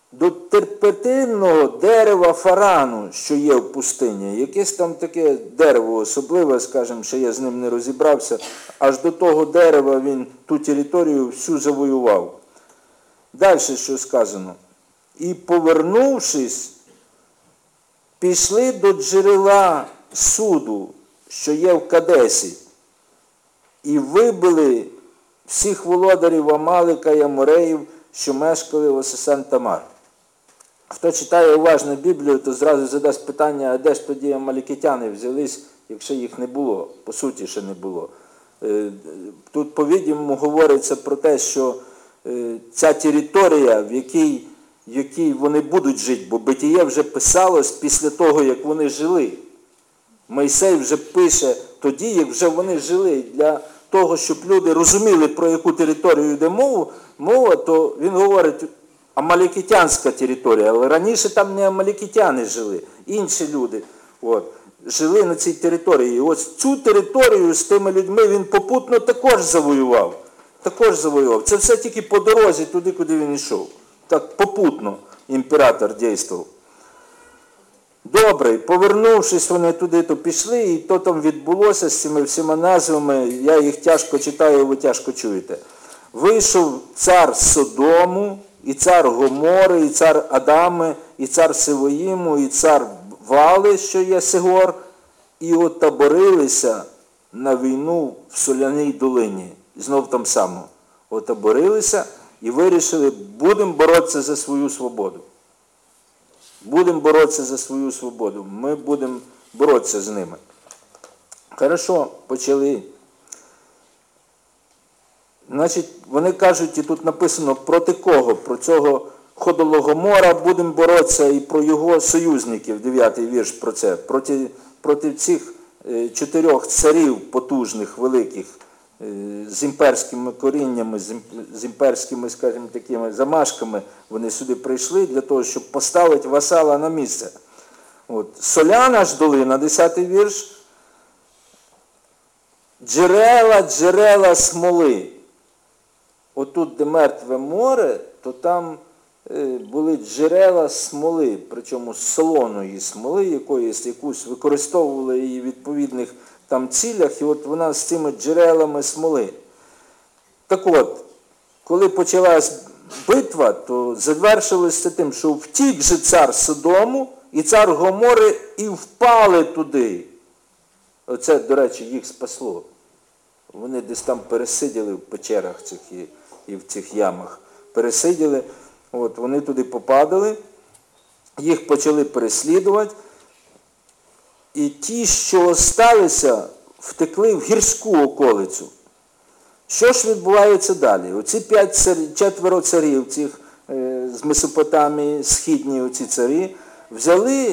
до терпетинного дерева фарану, що є в пустині. Якесь там таке дерево особливе, скажімо, що я з ним не розібрався, аж до того дерева він ту територію всю завоював. Далі що сказано? І повернувшись, пішли до джерела суду, що є в Кадесі, і вибили всіх володарів Амалика і Амореїв, що мешкали в Осесан-Тамар. Хто читає уважно Біблію, то зразу задасть питання, а де ж тоді амалікитяни взялись, якщо їх не було, по суті, ще не було. Тут, по-відомому, говориться про те, що ця територія, в якій вони будуть жити, бо Битіє вже писалось після того, як вони жили. Мойсей вже пише тоді, як вже вони жили. Для того, щоб люди розуміли, про яку територію йде мова, то він говорить амалікитянська територія, але раніше там не амалікитяни жили, інші люди жили на цій території. І ось цю територію з тими людьми він попутно також завоював. Це все тільки по дорозі туди, куди він йшов. Так попутно імператор дійствував. Добре, повернувшись вони туди, то пішли, і то там відбулося з цими всіма назвами, я їх тяжко читаю, ви тяжко чуєте. Вийшов цар Содому, і цар Гомори, і цар Адами, і цар Сивоїму, і цар Вали, що є Сигор, і отаборилися на війну в Соляній долині. Знов там само. Отаборилися і вирішили, будемо боротися за свою свободу. Будемо боротися за свою свободу. Ми будемо боротися з ними. Хорошо, почали. Значить, вони кажуть, і тут написано, проти кого? Про цього Ходологомора будемо боротися, і про його союзників, 9-й вірш про це. Проти цих 4 царів потужних, великих, з імперськими коріннями, з імперськими, скажімо, такими замашками, вони сюди прийшли для того, щоб поставити васала на місце. Соляна ж долина, 10-й вірш, джерела смоли. Отут, де Мертве море, то там були джерела смоли, причому солоної смоли якусь використовували її в відповідних там цілях, і от вона з цими джерелами смоли. Так от, коли почалась битва, то завершилося тим, що втік же цар Содому і цар Гомори і впали туди. Оце, до речі, їх спасло. Вони десь там пересиділи в печерах цих і в цих ямах. Пересиділи, вони туди попадали, їх почали переслідувати. І ті, що осталися, втекли в гірську околицю. Що ж відбувається далі? Оці 4 царів цих з Месопотамії, східні оці царі, взяли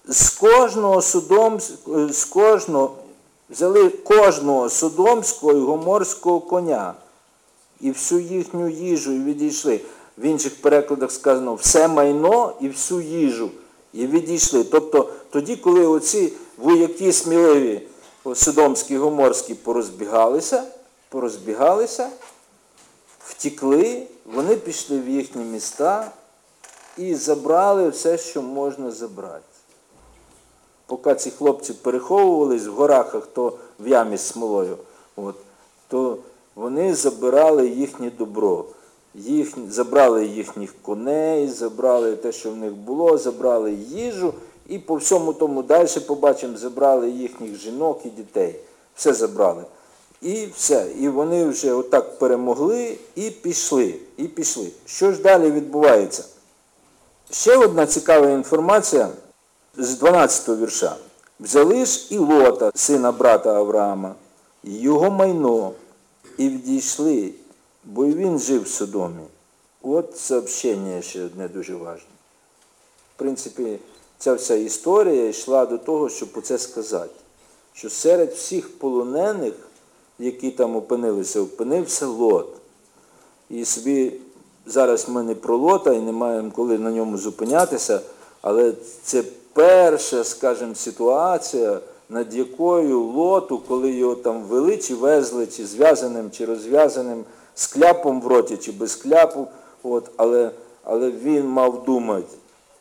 кожного содомського і гоморського коня і всю їхню їжу і відійшли. В інших перекладах сказано все майно і всю їжу. І відійшли. Тобто тоді, коли оці вояки сміливі, содомські, гоморські, порозбігалися, втікли, вони пішли в їхні міста і забрали все, що можна забрати. Поки ці хлопці переховувались в горах, а хто в ямі з смолою, то вони забирали їхнє добро. Забрали їхніх коней, забрали те, що в них було, забрали їжу і по всьому тому далі побачимо, забрали їхніх жінок і дітей. Все забрали. І все. І вони вже отак перемогли і пішли. Що ж далі відбувається? Ще одна цікава інформація з 12-го вірша. Взяли ж і Лота, сина брата Авраама, і його майно, і відійшли, бо і він жив в Содомі. От сообщення ще одне дуже важливе. В принципі, ця вся історія йшла до того, щоб оце сказати. Що серед всіх полонених, які там опинився Лот. І собі зараз ми не про Лота і не маємо коли на ньому зупинятися, але це перша, скажімо, ситуація, над якою Лоту, коли його там вели, чи везли, чи зв'язаним, чи розв'язаним, з кляпом в роті, чи без кляпу, але але він мав думати,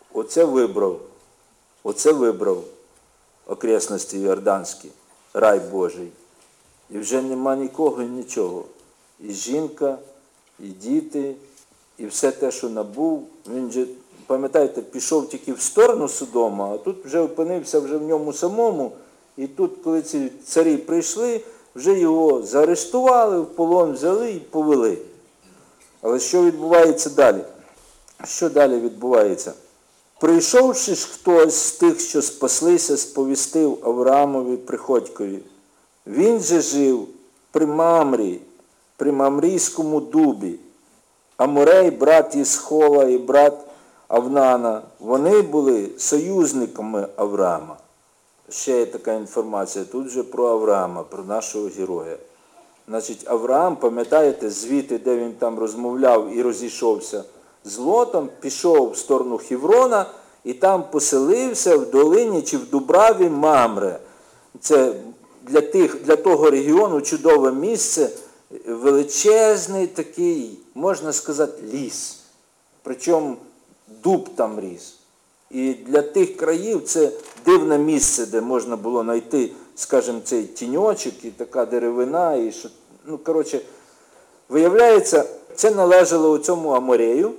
оце вибрав окресності Йорданські, рай Божий. І вже нема нікого і нічого. І жінка, і діти, і все те, що набув. Він же, пам'ятаєте, пішов тільки в сторону Содома, а тут вже опинився вже в ньому самому. І тут, коли ці царі прийшли, вже його заарештували, в полон взяли і повели. Але що відбувається далі? Що далі відбувається? Прийшовши ж хтось з тих, що спаслися, сповістив Авраамові приходькові. Він же жив при Мамрі, при Мамрійському дубі. Аморей, брат Єсхола і брат Авнана, вони були союзниками Авраама. Ще є така інформація тут вже про Авраама, про нашого героя. Значить, Авраам, пам'ятаєте, звідти, де він там розмовляв і розійшовся з Лотом, пішов в сторону Хеврона і там поселився в долині чи в Дубраві Мамре. Це для того регіону чудове місце, величезний такий, можна сказати, ліс. Причому дуб там ріс. І для тих країв це дивне місце, де можна було знайти, скажімо, цей тіньочок і така деревина. І що, виявляється, це належало цьому Аморею,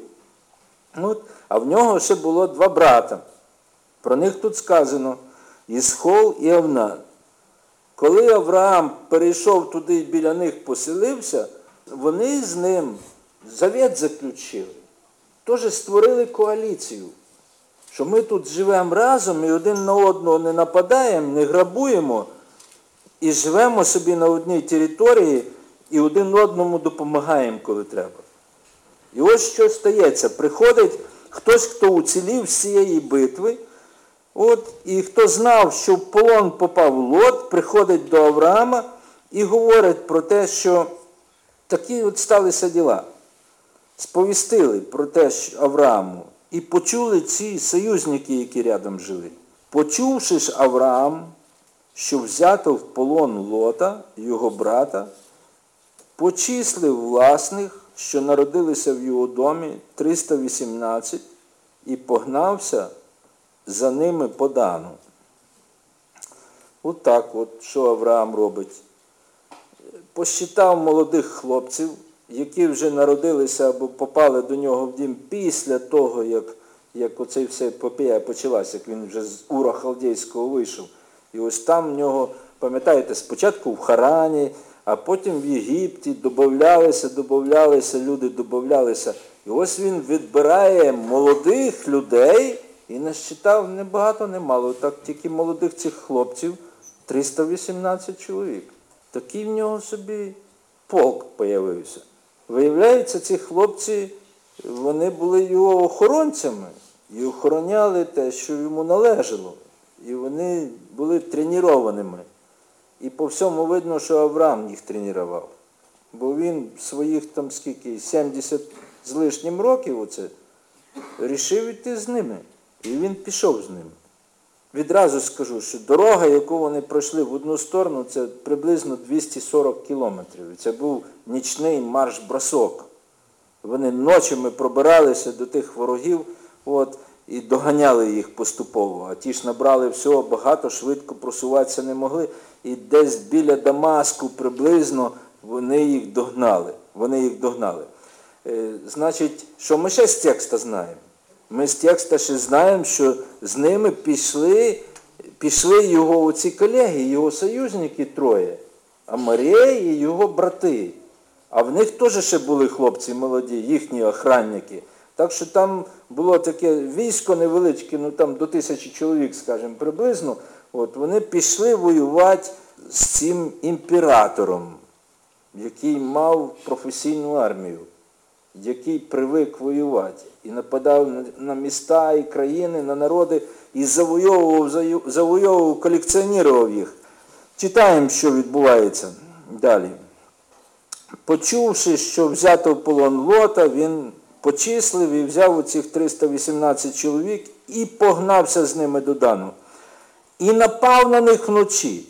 а в нього ще було два брата. Про них тут сказано Єсхол і Авнан. Коли Авраам перейшов туди і біля них поселився, вони з ним завет заключили. Теж створили коаліцію, що ми тут живемо разом і один на одного не нападаємо, не грабуємо і живемо собі на одній території і один одному допомагаємо, коли треба. І ось що стається. Приходить хтось, хто уцілів з цієї битви, і хто знав, що в полон попав Лот, приходить до Авраама і говорить про те, що такі сталися діла. Сповістили про те, що Аврааму. І почули ці союзники, які рядом жили. Почувши ж Авраам, що взято в полон Лота, його брата, почислив власних, що народилися в його домі, 318, і погнався за ними по Дану. Так, що Авраам робить. Посчитав молодих хлопців, які вже народилися або попали до нього в дім після того, як оцей вся епопея почалася, як він вже з Ура Халдейського вийшов. І ось там в нього, пам'ятаєте, спочатку в Харані, а потім в Єгипті люди додавалися. І ось він відбирає молодих людей і насчитав не багато, не мало. Так тільки молодих цих хлопців 318 чоловік. Такий в нього собі полк появився. Виявляється, ці хлопці, вони були його охоронцями і охороняли те, що йому належало. І вони були тренованими. І по всьому видно, що Авраам їх тренував. Бо він своїх 70 з лишнім років рішив іти з ними. І він пішов з ними. Відразу скажу, що дорога, яку вони пройшли в одну сторону, це приблизно 240 кілометрів. Це був нічний марш-бросок. Вони ночами пробиралися до тих ворогів і доганяли їх поступово. А ті ж набрали всього багато, швидко просуватися не могли. І десь біля Дамаску приблизно вони їх догнали. Значить, що ми ще з текста знаємо? Ми з текста ще знаємо, що з ними пішли його оці колеги, його союзники троє, Аморей і його брати. А в них теж ще були хлопці молоді, їхні охранники. Так що там було таке військо невеличке, до 1000 чоловік, скажімо, приблизно. Вони пішли воювати з цим імператором, який мав професійну армію, який привик воювати. І нападав на міста і країни, на народи, і завойовував, колекціонував їх. Читаємо, що відбувається далі. Почувши, що взято в полон Лота, він почислив і взяв оцих 318 чоловік і погнався з ними до Дану. І напав на них вночі.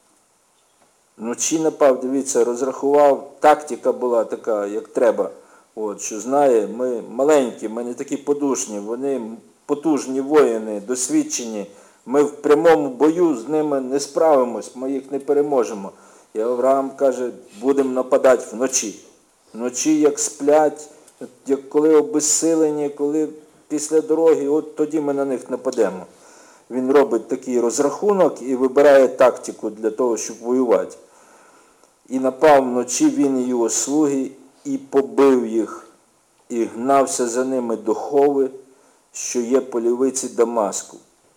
Вночі напав, дивіться, розрахував, тактика була така, як треба. що знає, ми маленькі, ми не такі подушні, вони потужні воїни, досвідчені, ми в прямому бою з ними не справимось, ми їх не переможемо. І Авраам каже, будемо нападати вночі. Вночі, як сплять, як коли обезсилені, коли після дороги, от тоді ми на них нападемо. Він робить такий розрахунок і вибирає тактику для того, щоб воювати. І напав вночі він і його слуги, і побив їх, і гнався за ними до Хови, що є по лівиці Дамаску.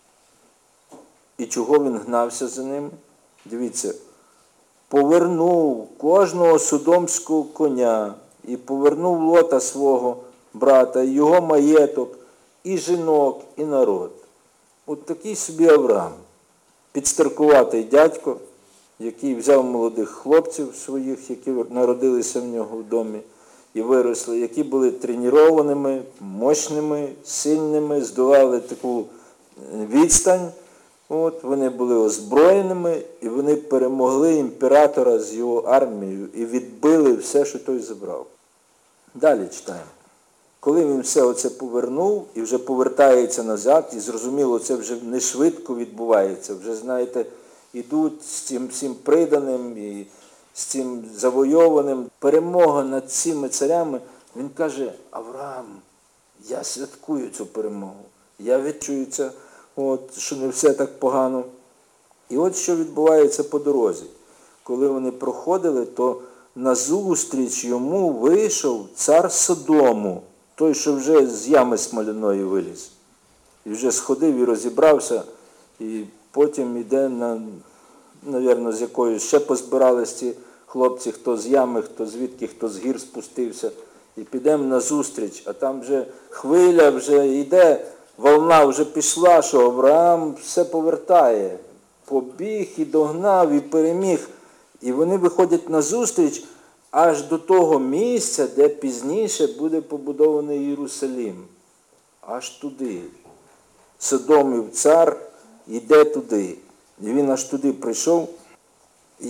І чого він гнався за ними? Дивіться, повернув кожного содомського коня, і повернув Лота свого брата, і його маєток, і жінок, і народ. От такий собі Авраам, підстаркуватий дядько, який взяв молодих хлопців своїх, які народилися в нього в домі і виросли, які були тренованими, мощними, сильними, здолали таку відстань. Вони були озброєними, і вони перемогли імператора з його армією і відбили все, що той забрав. Далі читаємо. Коли він все оце повернув і вже повертається назад, і зрозуміло, це вже не швидко відбувається, вже, знаєте, ідуть з цим всім приданим і з цим завойованим. Перемога над цими царями, він каже, Авраам, я святкую цю перемогу, я відчую це, що не все так погано. І от що відбувається по дорозі. Коли вони проходили, то назустріч йому вийшов цар Содому, той, що вже з ями смоляної виліз. І вже сходив і розібрався, і потім йде, навірно, з якоюсь ще позбирались ці хлопці, хто з ями, хто звідки, хто з гір спустився. І підемо назустріч, а там вже хвиля вже йде, волна вже пішла, що Авраам все повертає. Побіг і догнав, і переміг. І вони виходять назустріч аж до того місця, де пізніше буде побудований Єрусалим. Аж туди. Содомів цар йде туди. І він аж туди прийшов. І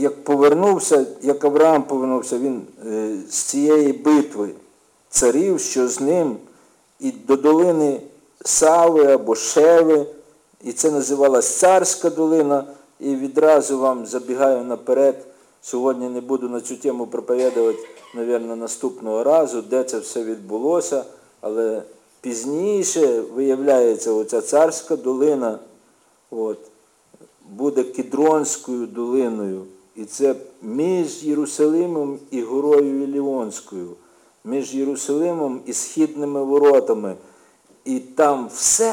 як Авраам повернувся, він з цієї битви царів, що з ним, і до долини Сави або Шеви, і це називалась Царська долина, і відразу вам забігаю наперед, сьогодні не буду на цю тему проповідувати, мабуть, наступного разу, де це все відбулося, але пізніше, виявляється, оця Царська долина буде Кідронською долиною, і це між Єрусалимом і горою Іліонською, між Єрусалимом і східними воротами. І там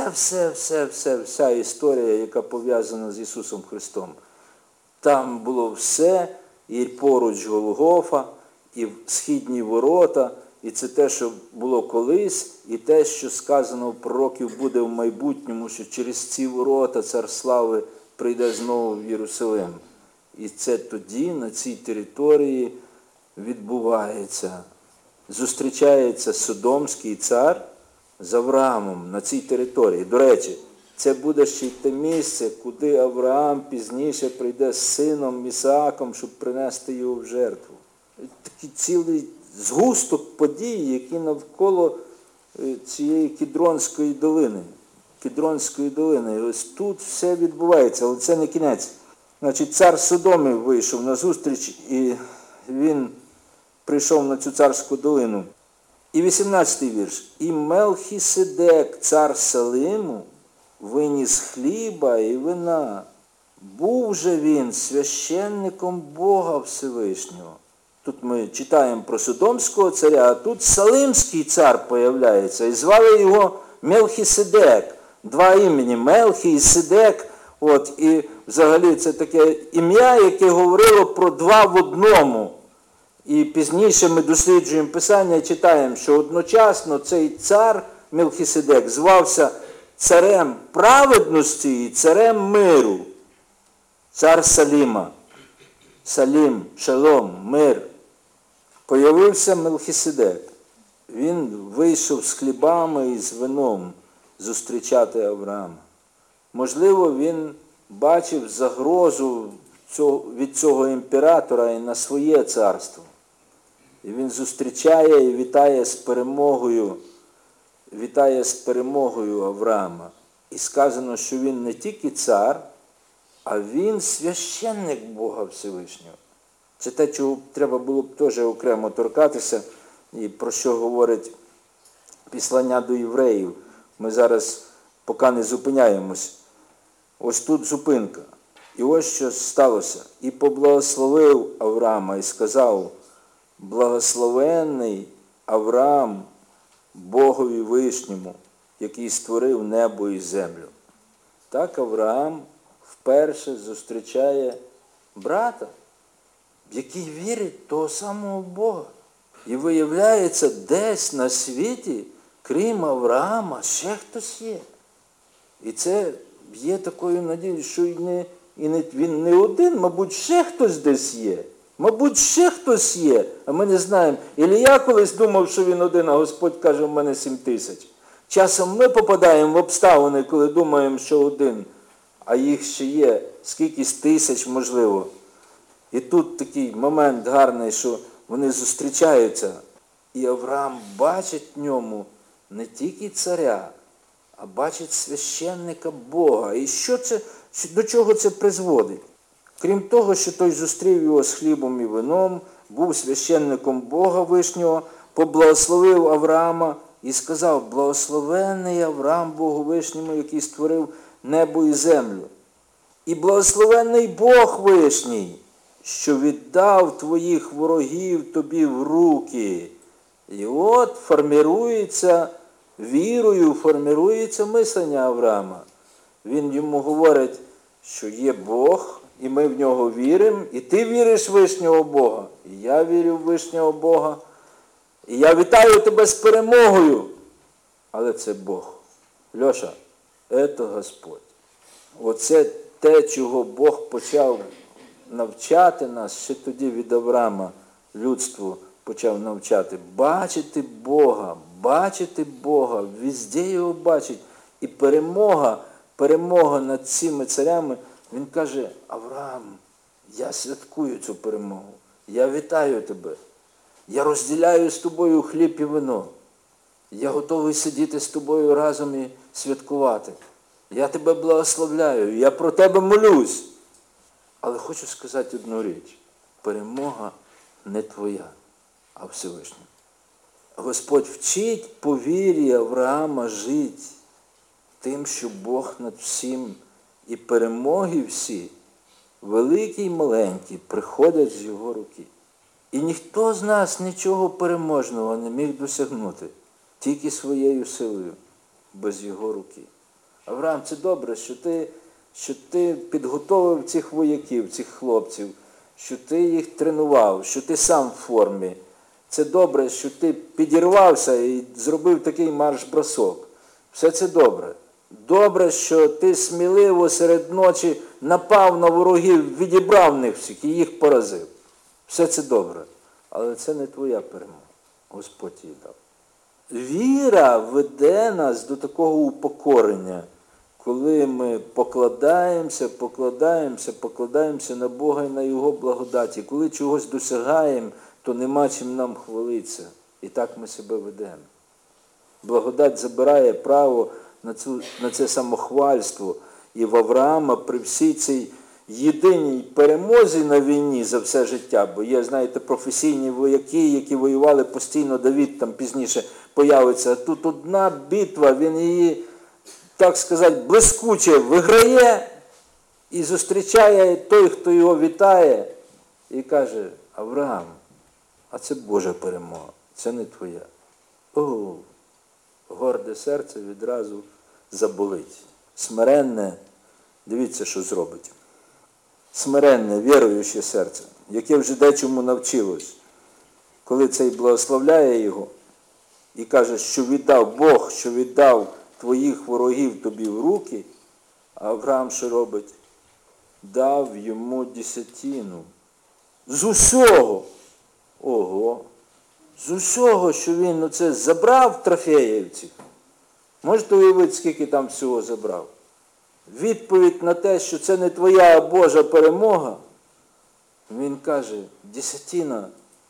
вся історія, яка пов'язана з Ісусом Христом. Там було все, і поруч Голгофа, і східні ворота, і це те, що було колись, і те, що сказано у пророків буде в майбутньому, що через ці ворота Цар Слави прийде знову в Єрусалим. І це тоді на цій території відбувається. Зустрічається Содомський цар з Авраамом на цій території. До речі, це буде ще й те місце, куди Авраам пізніше прийде з сином Ісааком, щоб принести його в жертву. Такий цілий згусток подій, які навколо цієї Кідронської долини. Кідронської долини. І ось тут все відбувається, але це не кінець. Значить, цар Содоми вийшов на зустріч, і він прийшов на цю царську долину. І 18-й вірш. І Мелхіседек, цар Салиму, виніс хліба і вина. Був же він священником Бога Всевишнього. Тут ми читаємо про Содомського царя, а тут Салимський цар появляється. І звали його Мелхіседек. Два імені – Мелхі і Седек. І взагалі це таке ім'я, яке говорило про два в одному. І пізніше ми досліджуємо Писання і читаємо, що одночасно цей цар Мелхіседек звався царем праведності і царем миру. Цар Саліма. Салім, шалом, мир. Появився Мелхіседек. Він вийшов з хлібами і з вином зустрічати Авраама. Можливо, він бачив загрозу від цього імператора і на своє царство. І він зустрічає і вітає з перемогою Авраама. І сказано, що він не тільки цар, а він священник Бога Всевишнього. Це те, чого треба було б теж окремо торкатися, і про що говорить післання до євреїв. Ми зараз поки не зупиняємось. Ось тут зупинка. І ось що сталося. І поблагословив Авраама і сказав: благословенний Авраам Богові Вишньому, який створив небо і землю. Так Авраам вперше зустрічає брата, який вірить в того самого Бога. І виявляється, десь на світі, крім Авраама, ще хтось є. І це є такою надією, що він не один, мабуть, ще хтось десь є. Мабуть, ще хтось є, а ми не знаємо. Ілія колись думав, що він один, а Господь каже, в мене 7000. Часом ми попадаємо в обставини, коли думаємо, що один, а їх ще є скількись тисяч, можливо. І тут такий момент гарний, що вони зустрічаються. І Авраам бачить в ньому не тільки царя, а бачить священника Бога. І до чого це призводить? Крім того, що той зустрів його з хлібом і вином, був священником Бога Вишнього, поблагословив Авраама і сказав: благословенний Авраам Богу Вишньому, який створив небо і землю. І благословенний Бог Вишній, що віддав твоїх ворогів тобі в руки. І от формирується мислення Авраама. Він йому говорить, що є Бог, і ми в нього віримо, і ти віриш в Вишнього Бога, і я вірю в Вишнього Бога, і я вітаю тебе з перемогою. Але це Бог. Льоша, це Господь. Оце те, чого Бог почав навчати нас, ще тоді від Авраама людству почав навчати. Бачити Бога, везде його бачить. І перемога над цими царями, він каже: Авраам, я святкую цю перемогу, я вітаю тебе, я розділяю з тобою хліб і вино, я готовий сидіти з тобою разом і святкувати. Я тебе благословляю, я про тебе молюсь. Але хочу сказати одну річ. Перемога не твоя, а Всевишня. Господь вчить по вірі Авраама жити тим, що Бог над всім, і перемоги всі, великі й маленькі, приходять з його руки. І ніхто з нас нічого переможного не міг досягнути, тільки своєю силою, без його руки. Авраам, це добре, що ти підготовив цих вояків, цих хлопців, що ти їх тренував, що ти сам в формі. Це добре, що ти підірвався і зробив такий марш-бросок. Все це добре. Добре, що ти сміливо серед ночі напав на ворогів, відібрав них всіх і їх поразив. Все це добре. Але це не твоя перемога. Господь її дав. Віра веде нас до такого упокорення, коли ми покладаємося на Бога і на Його благодаті. Коли чогось досягаємо, то нема чим нам хвалитися. І так ми себе ведемо. Благодать забирає право на це самохвальство. І в Авраама при всій цій єдиній перемозі на війні за все життя, бо є, знаєте, професійні вояки, які воювали постійно, Давид там пізніше появиться. Тут одна битва, він її, так сказати, блискуче виграє і зустрічає той, хто його вітає, і каже: Авраам, а це Божа перемога, це не твоя. О, горде серце відразу заболить. Смиренне, дивіться, що зробить. Смиренне, віруюче серце, яке вже дечому навчилось, коли цей благословляє його і каже, що віддав Бог, що віддав твоїх ворогів тобі в руки, а Авраам що робить? Дав йому десятину. З усього. Ого. З усього, що він оце забрав трофеївців. Можете уявити, скільки там всього забрав? Відповідь на те, що це не твоя, а Божа перемога, він каже: десятина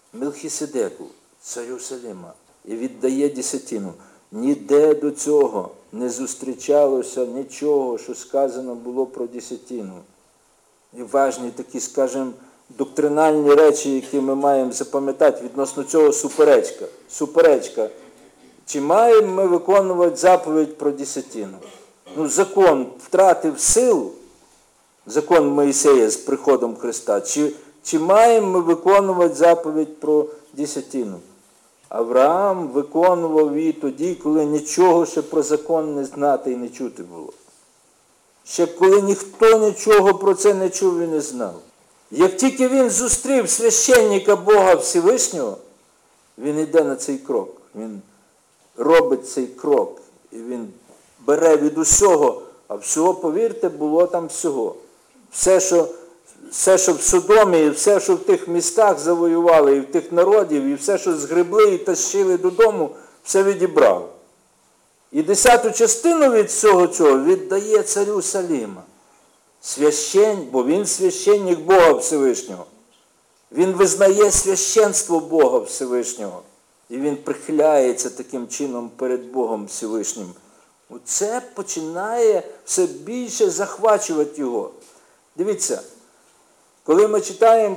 Мелхіседеку, царю Салима, і віддає десятину. Ніде до цього не зустрічалося нічого, що сказано було про десятину. І важні такі, скажімо, доктринальні речі, які ми маємо запам'ятати, відносно цього суперечка. Суперечка. Чи маємо ми виконувати заповідь про десятину? Закон втратив силу, закон Моїсея з приходом Христа. Чи маємо ми виконувати заповідь про десятину? Авраам виконував її тоді, коли нічого ще про закон не знати і не чути було. Ще коли ніхто нічого про це не чув і не знав. Як тільки він зустрів священника Бога Всевишнього, він йде на цей крок. Він робить цей крок. І він бере від усього, а всього, повірте, було там всього. Все, що в Содомі, і все, що в тих містах завоювали, і в тих народів, і все, що згребли і тащили додому, все відібрав. І 10-ту частину від всього цього віддає царю Салима. Бо він священник Бога Всевишнього. Він визнає священство Бога Всевишнього. І він прихиляється таким чином перед Богом Всевишнім. Оце починає все більше захвачувати його. Дивіться, коли ми читаємо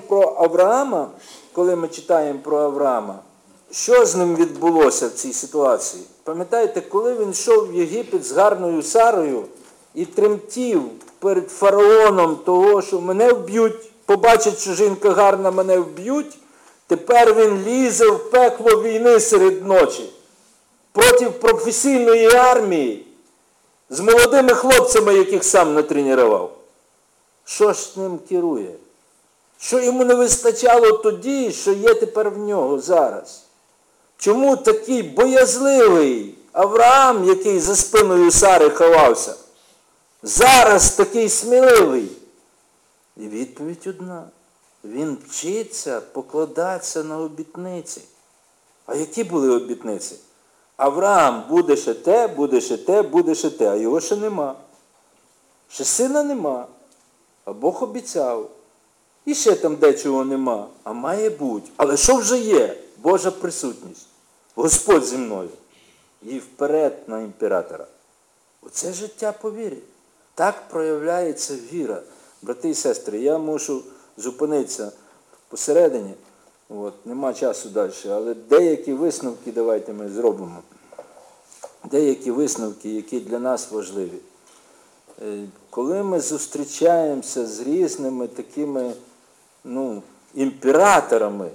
про Авраама, що з ним відбулося в цій ситуації? Пам'ятаєте, коли він йшов в Єгипет з гарною Сарою і тремтів перед фараоном того, що мене вб'ють, побачить, що жінка гарна, мене вб'ють, тепер він лізе в пекло війни серед ночі проти професійної армії з молодими хлопцями, яких сам натренував. Що ж ним керує? Що йому не вистачало тоді, що є тепер в нього зараз? Чому такий боязливий Авраам, який за спиною Сари ховався, зараз такий сміливий? І відповідь одна. Він вчиться покладатися на обітниці. А які були обітниці? Авраам, буде ще те, буде ще те, буде ще те, а його ще нема. Ще сина нема, а Бог обіцяв. І ще там дечого нема, а має бути. Але що вже є? Божа присутність. Господь зі мною. І вперед на імператора. Оце життя по вірі. Так проявляється віра. Брати і сестри, я мушу зупинитися посередині. Нема часу далі, але деякі висновки давайте ми зробимо. Деякі висновки, які для нас важливі. Коли ми зустрічаємося з різними такими імператорами,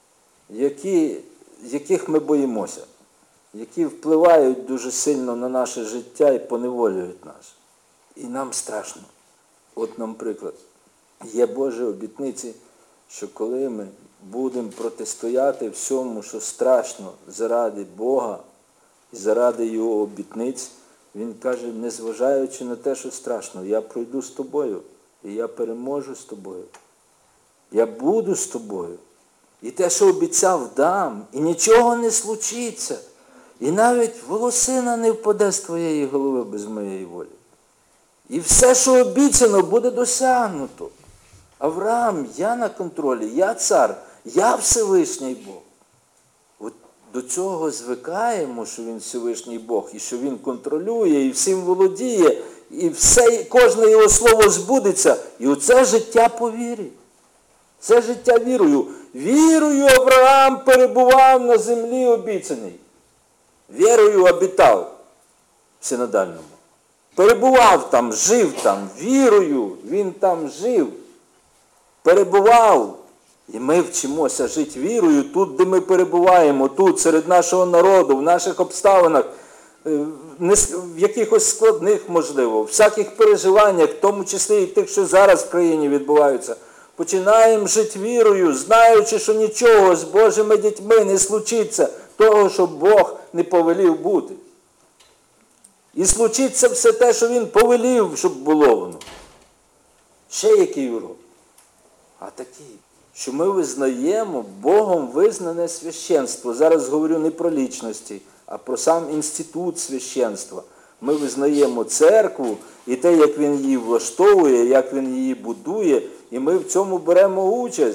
яких ми боїмося, які впливають дуже сильно на наше життя і поневолюють нас. І нам страшно. От нам приклад. Є Божі обітниці, що коли ми будемо протистояти всьому, що страшно заради Бога і заради Його обітниць, Він каже, незважаючи на те, що страшно, я пройду з тобою, і я переможу з тобою. Я буду з тобою. І те, що обіцяв, дам, і нічого не случиться. І навіть волосина не впаде з твоєї голови без моєї волі. І все, що обіцяно, буде досягнуто. Авраам, я на контролі, я цар, я Всевишній Бог. От до цього звикаємо, що він Всевишній Бог, і що він контролює, і всім володіє, і кожне його слово збудеться. І оце життя по вірі. Це життя вірою. Вірою Авраам перебував на землі обіцяній. Вірою обітав в синодальному. Перебував там, жив там, вірою він там жив. Перебував. І ми вчимося жити вірою тут, де ми перебуваємо, тут, серед нашого народу, в наших обставинах, в якихось складних, можливо, в всяких переживаннях, в тому числі і тих, що зараз в країні відбуваються. Починаємо жити вірою, знаючи, що нічого з Божими дітьми не случиться того, що Бог не повелів бути. І случиться все те, що Він повелів, щоб було воно. Ще який урок? А такий, що ми визнаємо Богом визнане священство. Зараз говорю не про лічності, а про сам інститут священства. Ми визнаємо церкву і те, як Він її влаштовує, як Він її будує, і ми в цьому беремо участь.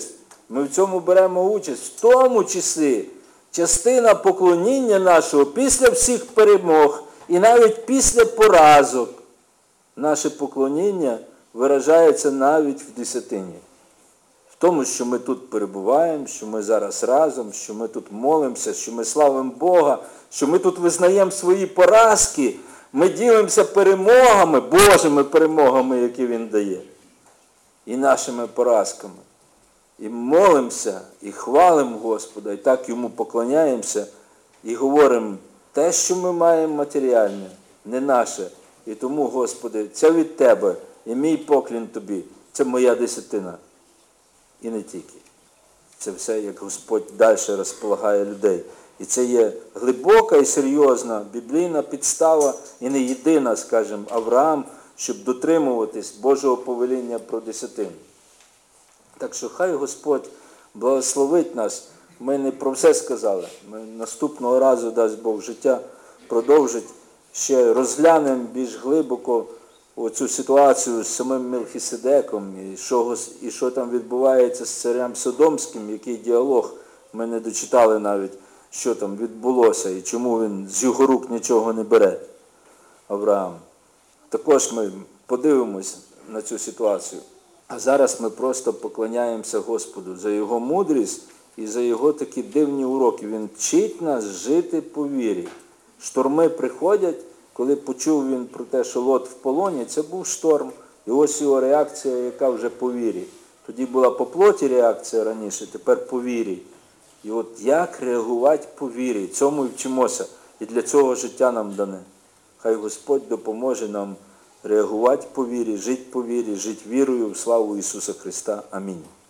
Ми в цьому беремо участь, в тому числі частина поклоніння нашого після всіх перемог і навіть після поразок. Наше поклоніння виражається навіть в десятині. В тому, що ми тут перебуваємо, що ми зараз разом, що ми тут молимося, що ми славимо Бога, що ми тут визнаємо свої поразки, ми ділимося перемогами, Божими перемогами, які Він дає, і нашими поразками. І молимося, і хвалимо Господа, і так Йому поклоняємося, і говоримо, те, що ми маємо матеріальне, не наше. І тому, Господи, це від Тебе, і мій поклін Тобі, це моя десятина. І не тільки. Це все, як Господь далі розполагає людей. І це є глибока і серйозна біблійна підстава, і не єдина, скажімо, Авраам, щоб дотримуватись Божого повеління про десятину. Так що хай Господь благословить нас. Ми не про все сказали. Ми наступного разу, дасть Бог, життя продовжить. Ще розглянемо більш глибоко оцю ситуацію з самим Мелхіседеком і що там відбувається з царем Содомським, який діалог. Ми не дочитали навіть, що там відбулося і чому він з його рук нічого не бере, Авраам. Також ми подивимось на цю ситуацію. А зараз ми просто поклоняємося Господу за Його мудрість і за Його такі дивні уроки. Він вчить нас жити по вірі. Шторми приходять, коли почув він про те, що Лот в полоні, це був шторм. І ось його реакція, яка вже по вірі. Тоді була по плоті реакція раніше, тепер по вірі. І от як реагувати по вірі, цьому і вчимося. І для цього життя нам дане. Хай Господь допоможе нам реагувати по вірі, жити вірою в славу Ісуса Христа. Амінь.